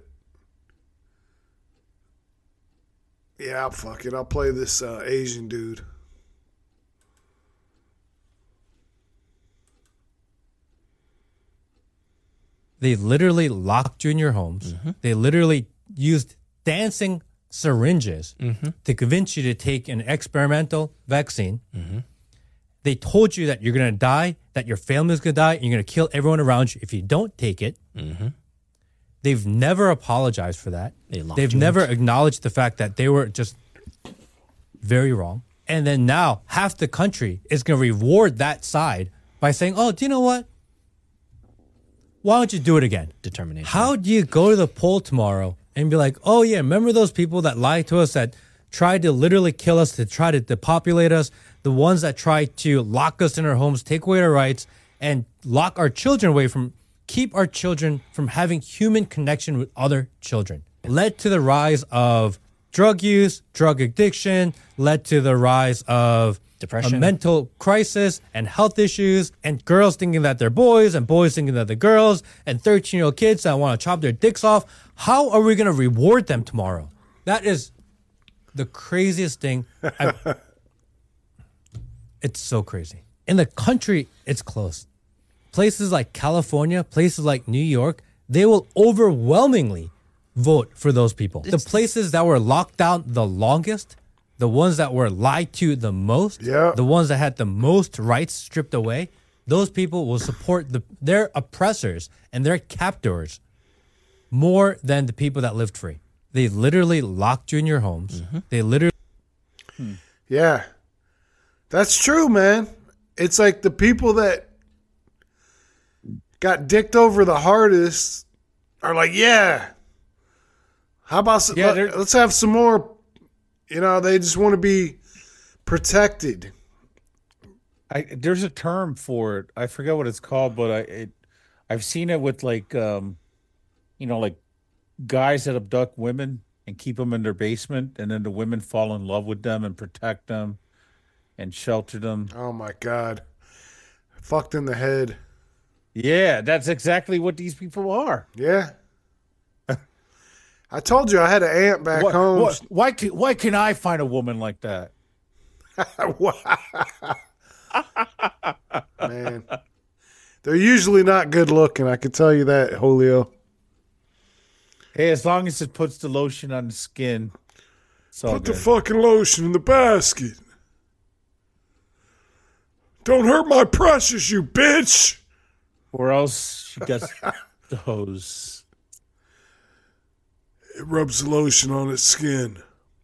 yeah, fuck it. I'll play this uh, Asian dude. They literally locked you in your homes. They literally used dancing syringes to convince you to take an experimental vaccine. They told you that you're going to die, that your family's going to die, and you're going to kill everyone around you if you don't take it. They've never apologized for that. They locked They've you never in. acknowledged the fact that they were just very wrong. And then now half the country is going to reward that side by saying, oh, do you know what? Why don't you do it again? Determination. How do you go to the poll tomorrow and be like, oh, yeah, remember those people that lied to us, that tried to literally kill us, to try to depopulate us, the ones that tried to lock us in our homes, take away our rights, and lock our children away from, keep our children from having human connection with other children. Led to the rise of drug use, drug addiction, led to the rise of Depression. a mental crisis and health issues, and girls thinking that they're boys and boys thinking that they're girls, and thirteen-year-old kids that want to chop their dicks off. How are we going to reward them tomorrow? That is the craziest thing. I've, it's so crazy. In the country, it's close. Places like California, places like New York, they will overwhelmingly vote for those people. The places that were locked down the longest, the ones that were lied to the most, yeah. the ones that had the most rights stripped away, those people will support the, their oppressors and their captors more than the people that lived free. They literally locked you in your homes. They literally... Yeah. That's true, man. It's like the people that got dicked over the hardest are like, yeah, how about some, Yeah, let, they're- let's have some more. You know, they just want to be protected. I there's a term for it. I forget what it's called, but I it I've seen it with like um, you know, like guys that abduct women and keep them in their basement, and then the women fall in love with them and protect them and shelter them. Oh my God, fucked in the head. Yeah, that's exactly what these people are. Yeah. I told you I had an aunt back What- home. what- why can why can I find a woman like that? Man, they're usually not good looking. I can tell you that, Julio. Hey, as long as it puts the lotion on the skin, it's all Put the good. fucking lotion in the basket. Don't hurt my precious, you bitch. Or else she gets the hose. It rubs the lotion on its skin.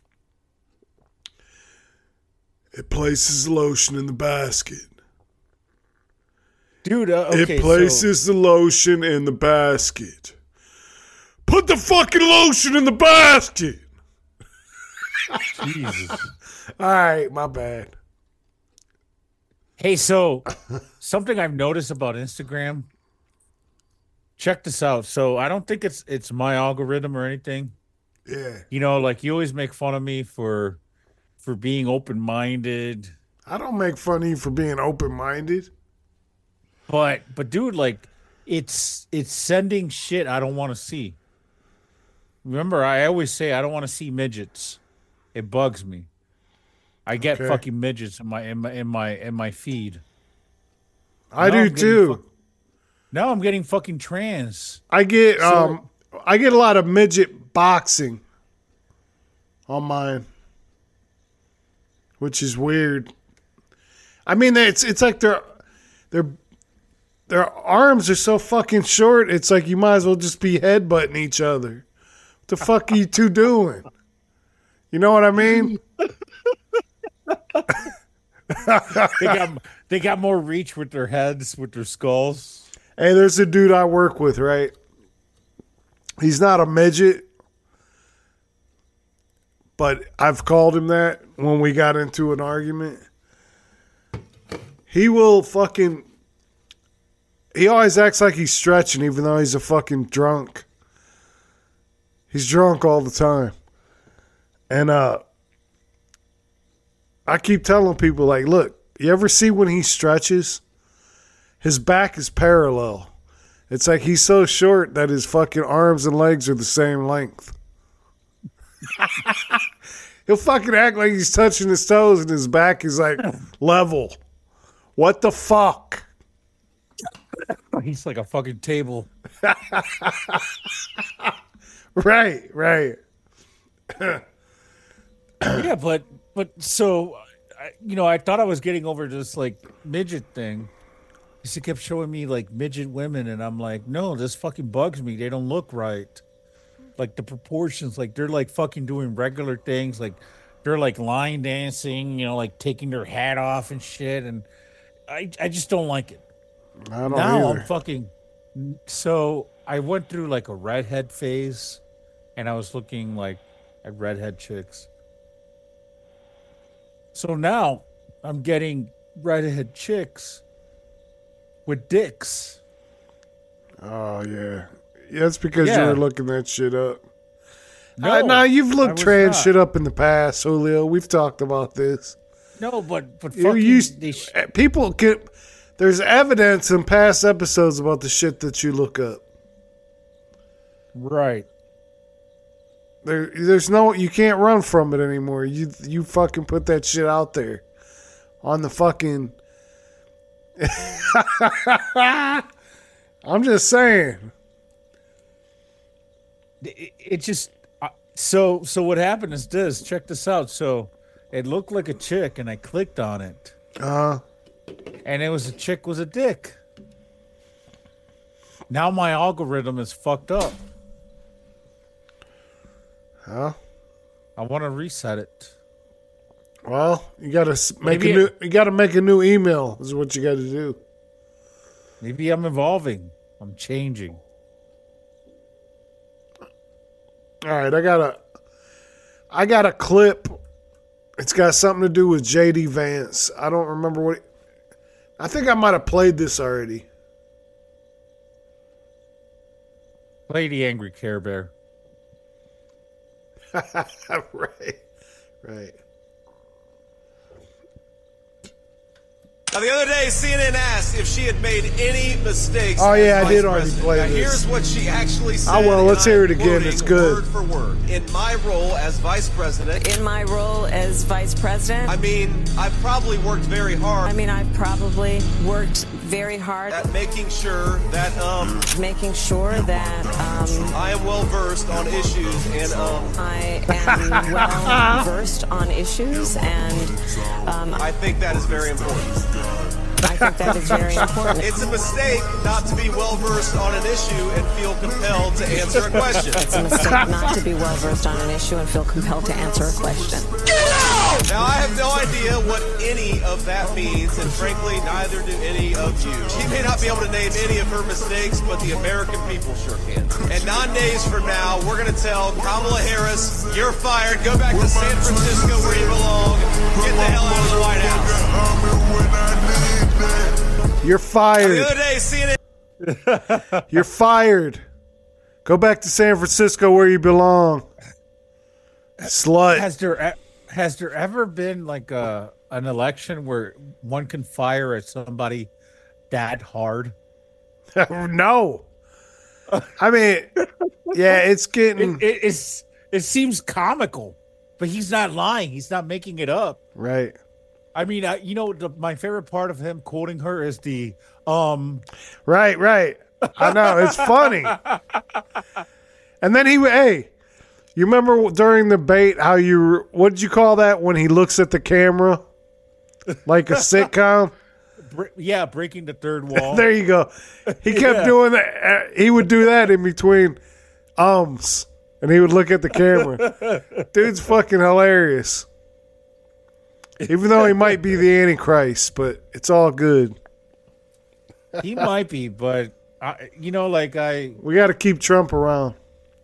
It places the lotion in the basket. Dude, uh, okay, it places the lotion in the basket. Put the fucking lotion in the basket. Jesus. All right, my bad. Hey, so something I've noticed about Instagram. Check this out. So I don't think it's it's my algorithm or anything. Yeah. You know, like you always make fun of me for for being open-minded. I don't make fun of you for being open-minded. But but dude, like it's it's sending shit I don't want to see. Remember, I always say I don't want to see midgets. It bugs me. I get Okay. fucking midgets in my in my in my in my feed. I Now do I'm getting too. fuck- now I'm getting fucking trans. I get So- um I get a lot of midget boxing on mine, which is weird. I mean, it's it's like their their their arms are so fucking short. It's like you might as well just be headbutting each other. What the fuck are you two doing? You know what I mean? they got they got more reach with their heads, with their skulls. Hey, there's a dude I work with, right? He's not a midget, but I've called him that when we got into an argument. He will fucking... He always acts like he's stretching, even though he's a fucking drunk. He's drunk all the time. And uh, I keep telling people, like, look, you ever see when he stretches? His back is parallel. It's like he's so short that his fucking arms and legs are the same length. He'll fucking act like he's touching his toes and his back is like level. What the fuck? He's like a fucking table. Right, right. Yeah, but but so I- you know, I thought I was getting over this like midget thing. She kept showing me like midget women, and I'm like, no, this fucking bugs me. They don't look right. Like the proportions, like they're like fucking doing regular things, like they're like line dancing, you know, like taking their hat off and shit, and I I just don't like it. I don't now either. I'm fucking. So I went through like a redhead phase, and I was looking like at redhead chicks. So now I'm getting redhead chicks with dicks. Oh, yeah. Yeah, that's because Yeah. you were looking that shit up. No, Uh, nah, you've I looked was trans not. shit up in the past, Julio. We've talked about this. No, but but You fucking used, they sh- people can. There's evidence in past episodes about the shit that you look up. right. There, there's no, you can't run from it anymore. You, you fucking put that shit out there on the fucking. I'm just saying. It, it just uh, so so what happened is this. Check this out. So it looked like a chick, and I clicked on it, Uh, and it was a chick with a dick. Now my algorithm is fucked up. huh? I want to reset it. Well, you gotta s- make Maybe a new. it- You gotta make a new email. Is what you got to do. Maybe I'm evolving. I'm changing. All right, I got a. I got a clip. It's got something to do with J D Vance. I don't remember what. It, I think I might have played this already. Play the angry Care Bear. right, right. Now, the other day, C N N asked if she had made any mistakes. Oh, yeah, as I did vice already president. play now, this. Here's what she actually said. Oh, well, let's and hear I'm it again. quoting It's good. Word for word. In my role as vice president. In my role as vice president. I mean, I've probably worked very hard. I mean, I've probably worked very hard at making sure that um making sure that um I am well versed on issues and um I am well versed on issues and um I think that is very important. I think that is very important. It's a mistake not to be well versed on an issue and feel compelled to answer a question. It's a mistake not to be well versed on an issue and feel compelled to answer a question. Get out! Now I have no idea what any of that means, and frankly, neither do any of you. She may not be able to name any of her mistakes, but the American people sure can. And nine days from now, we're going to tell Kamala Harris, you're fired. Go back to San Francisco where you belong. Get the hell out of the White House. You're fired. The other day, C N N. You're fired. Go back to San Francisco where you belong. Slut. Has there e- has there ever been like a an election where one can fire at somebody that hard? No. I mean, yeah, it's getting. It, it, it's, it seems comical, but he's not lying. He's not making it up. Right. I mean, uh, you know, the, my favorite part of him quoting her is the um. Right, right. I know it's funny. And then he, hey, you remember during the debate how you what did you call that when he looks at the camera like a sitcom? Bre- yeah, breaking the third wall. There you go. He kept Yeah. doing that. He would do that in between ums, and he would look at the camera. Dude's fucking hilarious. Even though he might be the Antichrist, but it's all good. He might be, but I, you know, like I, We got to keep Trump around.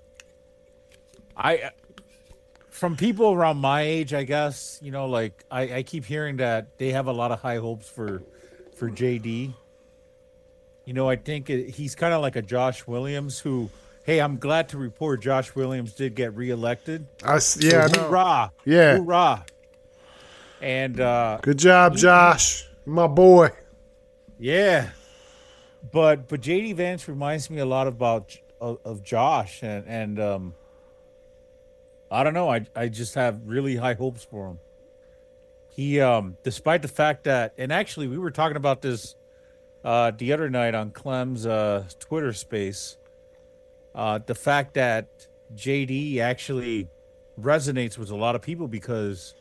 I, from people around my age, I guess, you know, like I, I keep hearing that they have a lot of high hopes for, for J D. You know, I think it, he's kind of like a Josh Williams who, hey, I'm glad to report Josh Williams did get reelected. I s- yeah, I So know. hoorah. Yeah. Hoorah. And, uh, Good job, Josh. My boy. yeah. But, but J D Vance reminds me a lot about, of, of Josh and, and, um, I don't know. I I just have really high hopes for him. He, um, despite the fact that, and actually we were talking about this uh, the other night on Clem's uh, Twitter space, uh, the fact that J D actually resonates with a lot of people because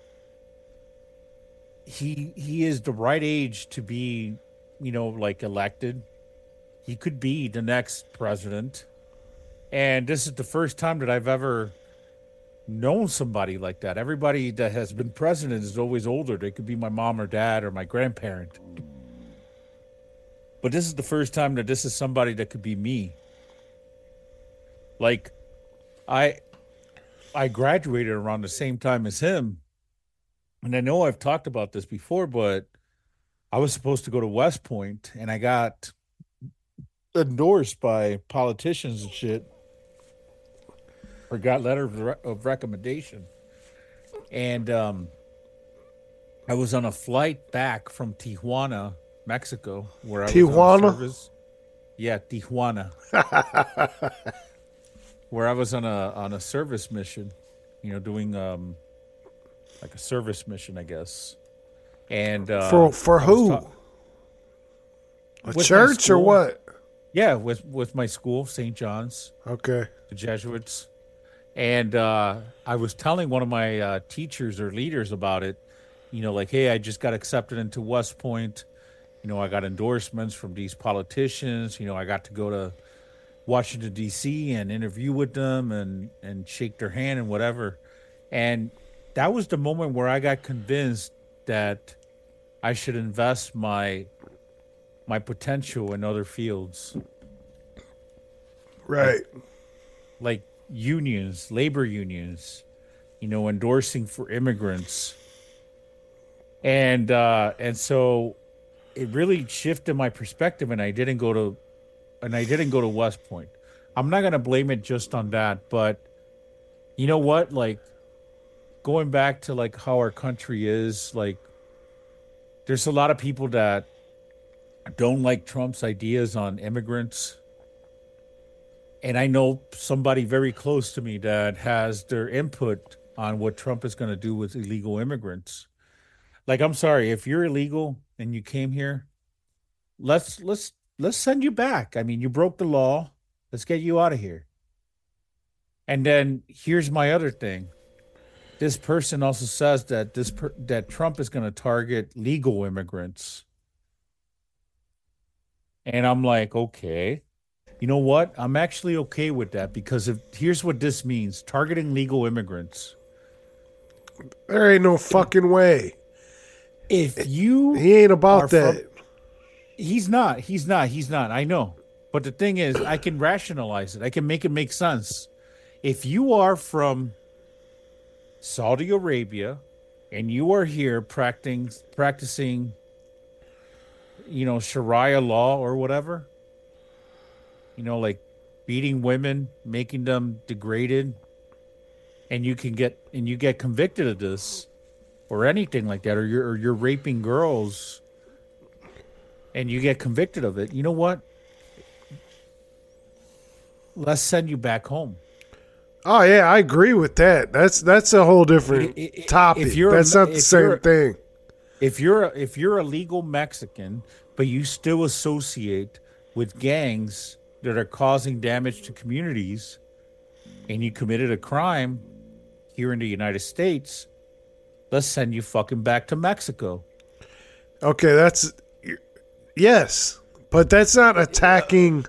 he he is the right age to be, you know, like elected. He could be the next president, and this is the first time that I've ever known somebody like that. Everybody that has been president is always older. They could be my mom or dad or my grandparent. But this is the first time that this is somebody that could be me. Like, I I graduated around the same time as him. And I know I've talked about this before, but I was supposed to go to West Point and I got endorsed by politicians and shit. Or got letter of, re- of recommendation, and um, I was on a flight back from Tijuana, Mexico, where I was Tijuana? on service. Yeah, Tijuana, where I was on a on a service mission, you know, doing um, like a service mission, I guess. And uh, For for I was who? ta- A with my church or school. what? Yeah, with with my school, Saint John's. Okay. The Jesuits. And uh, I was telling one of my uh, teachers or leaders about it, you know, like, hey, I just got accepted into West Point. You know, I got endorsements from these politicians. You know, I got to go to Washington, D C and interview with them and, and shake their hand and whatever. And that was the moment where I got convinced that I should invest my my potential in other fields. Right. Like unions, labor unions, you know, endorsing for immigrants. And uh and so it really shifted my perspective and I didn't go to and I didn't go to West Point. I'm not gonna blame it just on that, but you know what? Like going back to like how our country is, like there's a lot of people that don't like Trump's ideas on immigrants. And I know somebody very close to me that has their input on what Trump is going to do with illegal immigrants. Like, I'm sorry, if you're illegal and you came here, let's let's let's send you back. I mean, you broke the law. Let's get you out of here. And then here's my other thing. This person also says that this per, that Trump is going to target legal immigrants. And I'm like, okay. You know what? I'm actually okay with that because if here's what this means, targeting legal immigrants. There ain't no fucking way. If you He ain't about that. From, he's not. He's not. He's not. I know. But the thing is, I can rationalize it. I can make it make sense. If you are from Saudi Arabia and you are here practicing practicing you know, Sharia law or whatever, you know, like beating women, making them degraded, and you can get and you get convicted of this or anything like that, or you're or you're raping girls and you get convicted of it, you know what? Let's send you back home. Oh yeah, I agree with that. That's that's a whole different I- I- topic. if you're That's a- not the if same you're- thing. If you're a, if you're a legal Mexican, but you still associate with gangs that are causing damage to communities, and you committed a crime here in the United States, let's send you fucking back to Mexico. Okay, that's yes, but that's not attacking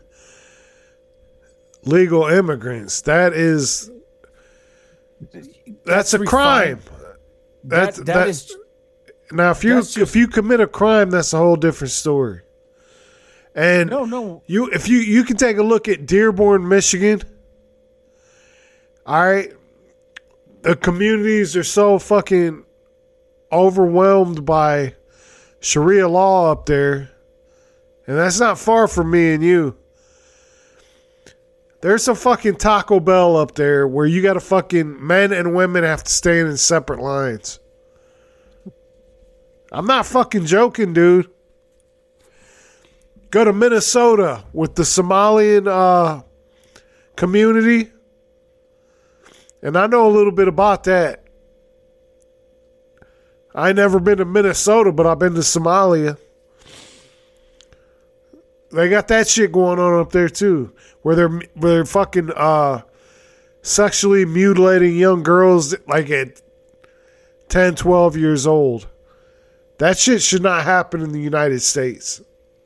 legal immigrants. That is that's, a crime. That's That- that, that is- now if you that's just- if you commit a crime, that's a whole different story. And No, no. you if you you can take a look at Dearborn, Michigan. All right, the communities are so fucking overwhelmed by Sharia law up there, and that's not far from me and you. There's a fucking Taco Bell up there where you got to fucking men and women have to stand in separate lines. I'm not fucking joking, dude. Go to Minnesota with the Somalian uh, community, and I know a little bit about that. I ain't never been to Minnesota, but I've been to Somalia. They got that shit going on up there too, where they're where they're fucking uh, sexually mutilating young girls like at ten, twelve years old. That shit should not happen in the United States.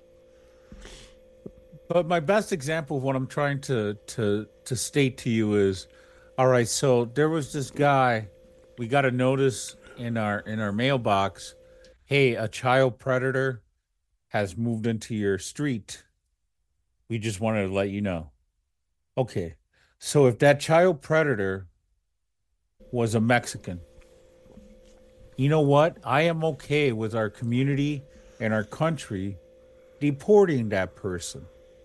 But my best example of what I'm trying to to to state to you is, all right, so there was this guy, we got a notice in our in our mailbox, hey, a child predator has moved into your street. We just wanted to let you know. Okay. So if that child predator was a Mexican, you know what? I am okay with our community and our country deporting that person.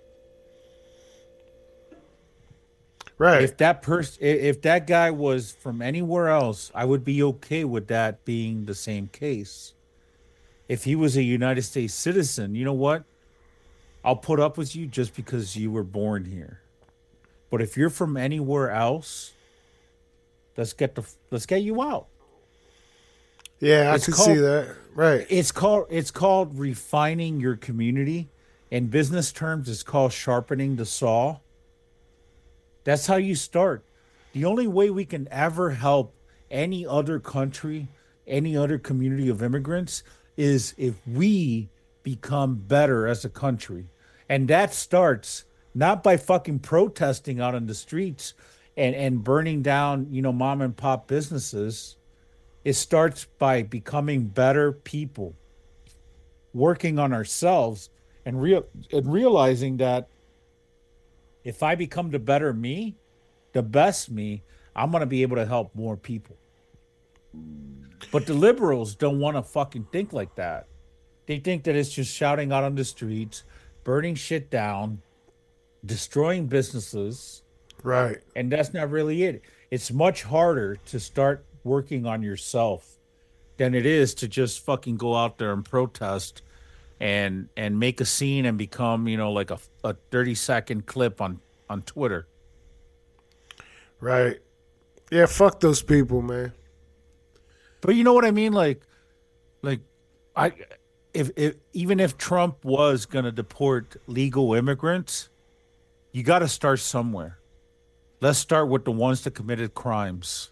Right. If that person, if that guy was from anywhere else, I would be okay with that being the same case. If he was a United States citizen, you know what? I'll put up with you just because you were born here. But if you're from anywhere else, let's get the let's get you out. Yeah, I It's can called- see that. Right. It's called it's called refining your community. In business terms, it's called sharpening the saw. That's how you start. The only way we can ever help any other country, any other community of immigrants, is if we become better as a country. And that starts not by fucking protesting out on the streets and, and burning down, you know, mom and pop businesses. It starts by becoming better people, working on ourselves and real and realizing that if I become the better me, the best me, I'm going to be able to help more people. But the liberals don't want to fucking think like that. They think that it's just shouting out on the streets, burning shit down, destroying businesses. Right. And that's not really it. It's much harder to start working on yourself than it is to just fucking go out there and protest and and make a scene and become, you know, like a, a thirty second clip on, on Twitter. Right. Yeah, fuck those people, man. But you know what I mean? Like, like I, if, if even if Trump was going to deport legal immigrants, you got to start somewhere. Let's start with the ones that committed crimes.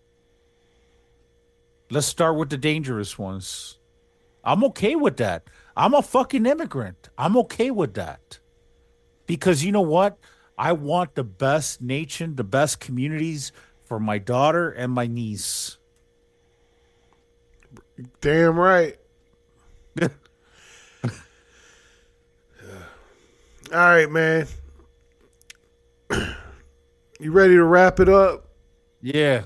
Let's start with the dangerous ones. I'm okay with that. I'm a fucking immigrant. I'm okay with that. Because you know what? I want the best nation, the best communities for my daughter and my niece. Damn right. All right, man. You ready to wrap it up? Yeah.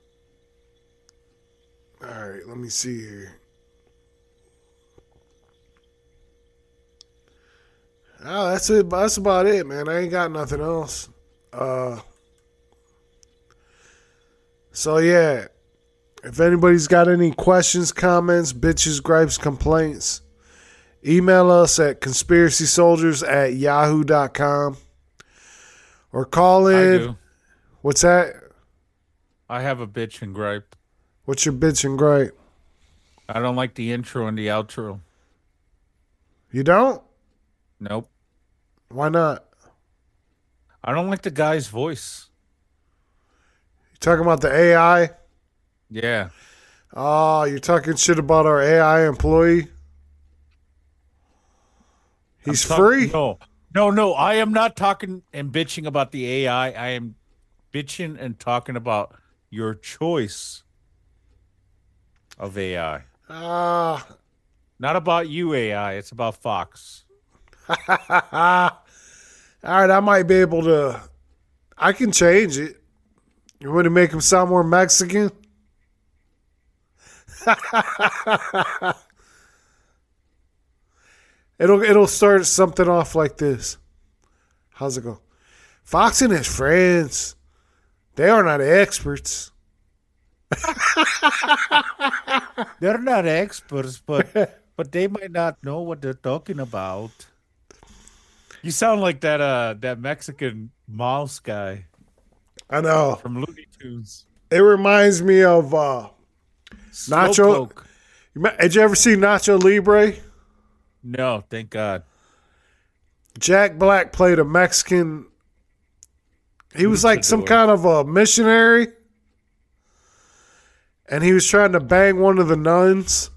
All right, let me see here. Oh, that's it. That's about it, man. I ain't got nothing else. Uh, so yeah, if anybody's got any questions, comments, bitches, gripes, complaints, email us at conspiracy soldiers at yahoo dot com or call in. I do. What's that? I have a bitch and gripe. What's your bitch and gripe? I don't like the intro and the outro. You don't? Nope. Why not? I don't like the guy's voice. You talking about the A I? Yeah. Oh, you're talking shit about our A I employee? He's talk- free? No. No, no. I am not talking and bitching about the A I. I am bitching and talking about your choice of A I. Ah. Uh, Not about you, A I. It's about Fox. All right, I might be able to. I can change it. You want to make him sound more Mexican? it'll it'll start something off like this. How's it go? Fox and his friends, they are not experts. They're not experts, but but they might not know what they're talking about. You sound like that uh that Mexican mouse guy. I know. From Looney Tunes. It reminds me of uh Nacho. Slowpoke. Did you ever see Nacho Libre? No, thank God. Jack Black played a Mexican. He was like some kind of a missionary. And he was trying to bang one of the nuns.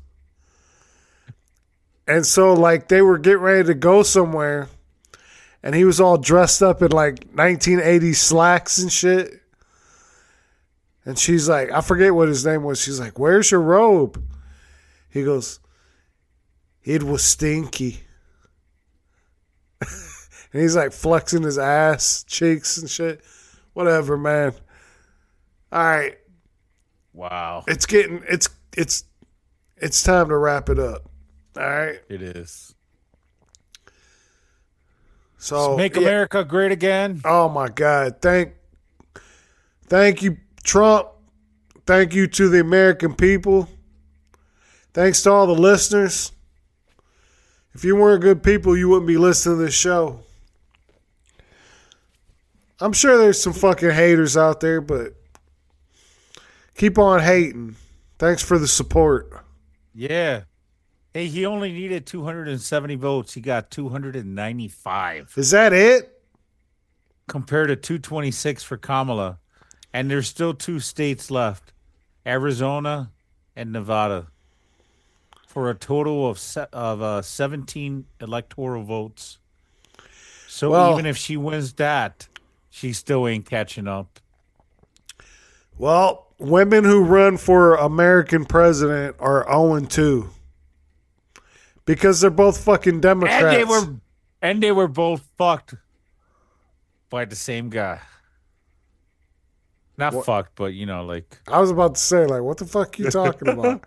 And so, like, they were getting ready to go somewhere. And he was all dressed up in, like, nineteen eighties slacks and shit. And she's like, I forget what his name was. She's like, where's your robe? He goes, it was stinky. And he's, like, flexing his ass, cheeks and shit. Whatever, man. All right. Wow. It's getting it's it's it's time to wrap it up. All right. It is. So make yeah. America great again. Oh my God. Thank thank you, Trump. Thank you to the American people. Thanks to all the listeners. If you weren't good people, you wouldn't be listening to this show. I'm sure there's some fucking haters out there, but keep on hating. Thanks for the support. Yeah. Hey, he only needed two hundred seventy votes. He got two hundred ninety-five. Is that it? Compared to two twenty-six for Kamala. And there's still two states left, Arizona and Nevada, for a total of se- of uh, seventeen electoral votes. So well, even if she wins that, she still ain't catching up. Well, women who run for American president are oh and two. Because they're both fucking Democrats. And they were and they were both fucked by the same guy. Not what? fucked, but you know, like I was about to say, like, what the fuck are you talking about?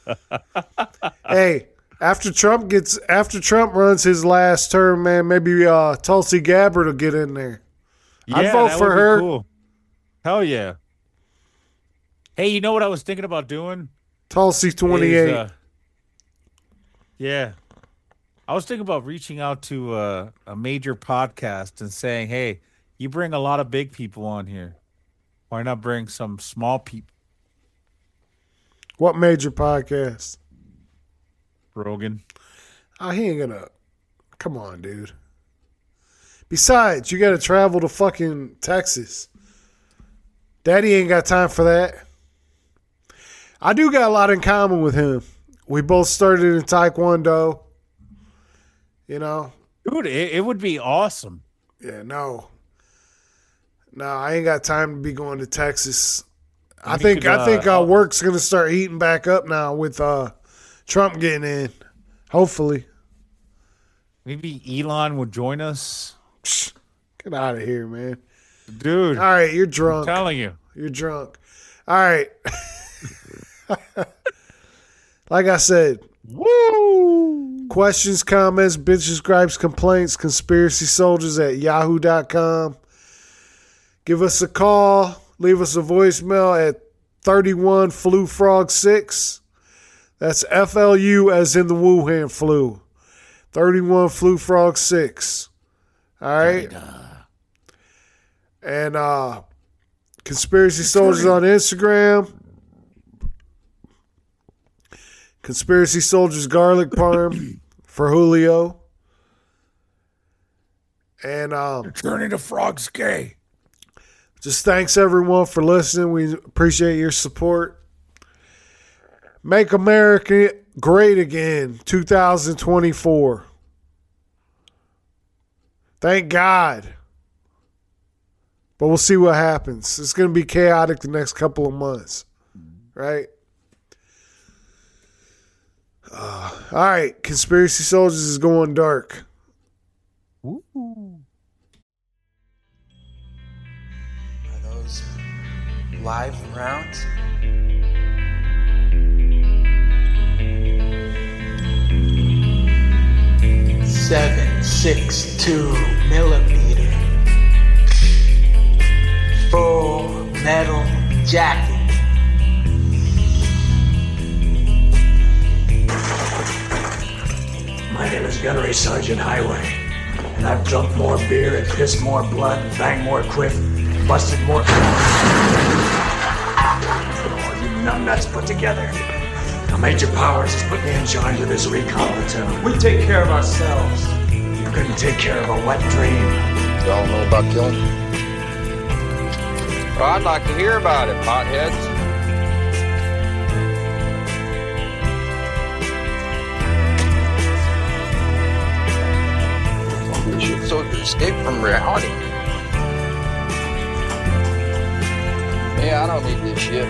Hey, after Trump gets after Trump runs his last term, man, maybe uh, Tulsi Gabbard will get in there. Yeah, I'd vote that for would be her. Cool. Hell yeah. Hey, you know what I was thinking about doing? Tulsi twenty-eight. Is, uh, yeah. I was thinking about reaching out to uh, a major podcast and saying, hey, you bring a lot of big people on here. Why not bring some small people? What major podcast? Rogan. Oh, he ain't gonna. Come on, dude. Besides, you got to travel to fucking Texas. Daddy ain't got time for that. I do got a lot in common with him. We both started in Taekwondo. You know? Dude, it, it would be awesome. Yeah, no. No, I ain't got time to be going to Texas. I You think could, I think uh, our work's going to start heating back up now with uh, Trump getting in. Hopefully. Maybe Elon would join us. Get out of here, man. Dude. All right, you're drunk. I'm telling you. You're drunk. All right. Like I said, woo! Questions, comments, bitches, gripes, complaints, conspiracy soldiers at yahoo dot com. Give us a call. Leave us a voicemail at thirty-one flu frog six. That's F L U as in the Wuhan flu. thirty-one flu frog six. All right. And uh, Conspiracy Soldiers on Instagram. Conspiracy Soldiers garlic parm for Julio. And um, turning to frogs gay. Just thanks everyone for listening. We appreciate your support. Make America great again, two thousand twenty-four. Thank God. But we'll see what happens. It's going to be chaotic the next couple of months. Right? Uh, all right. Conspiracy Soldiers is going dark. Are those live rounds? seven six two millimeter full metal jacket. My name is Gunnery Sergeant Highway, and I've drunk more beer and pissed more blood and banged more quick, busted more. All you numbnuts put together. Now Major Powers has put me in charge of this recon platoon. We take care of ourselves. You couldn't take care of a wet dream. Y'all know about killing? Well, I'd like to hear about it, potheads. So to escape from reality. Yeah, I don't need this shit.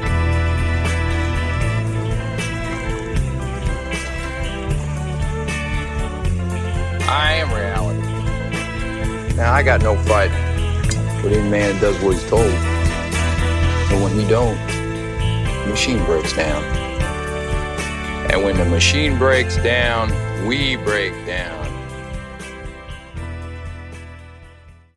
I am reality. Now I got no fight, but any man does what he's told. But when he don't, the machine breaks down. And when the machine breaks down, we break down.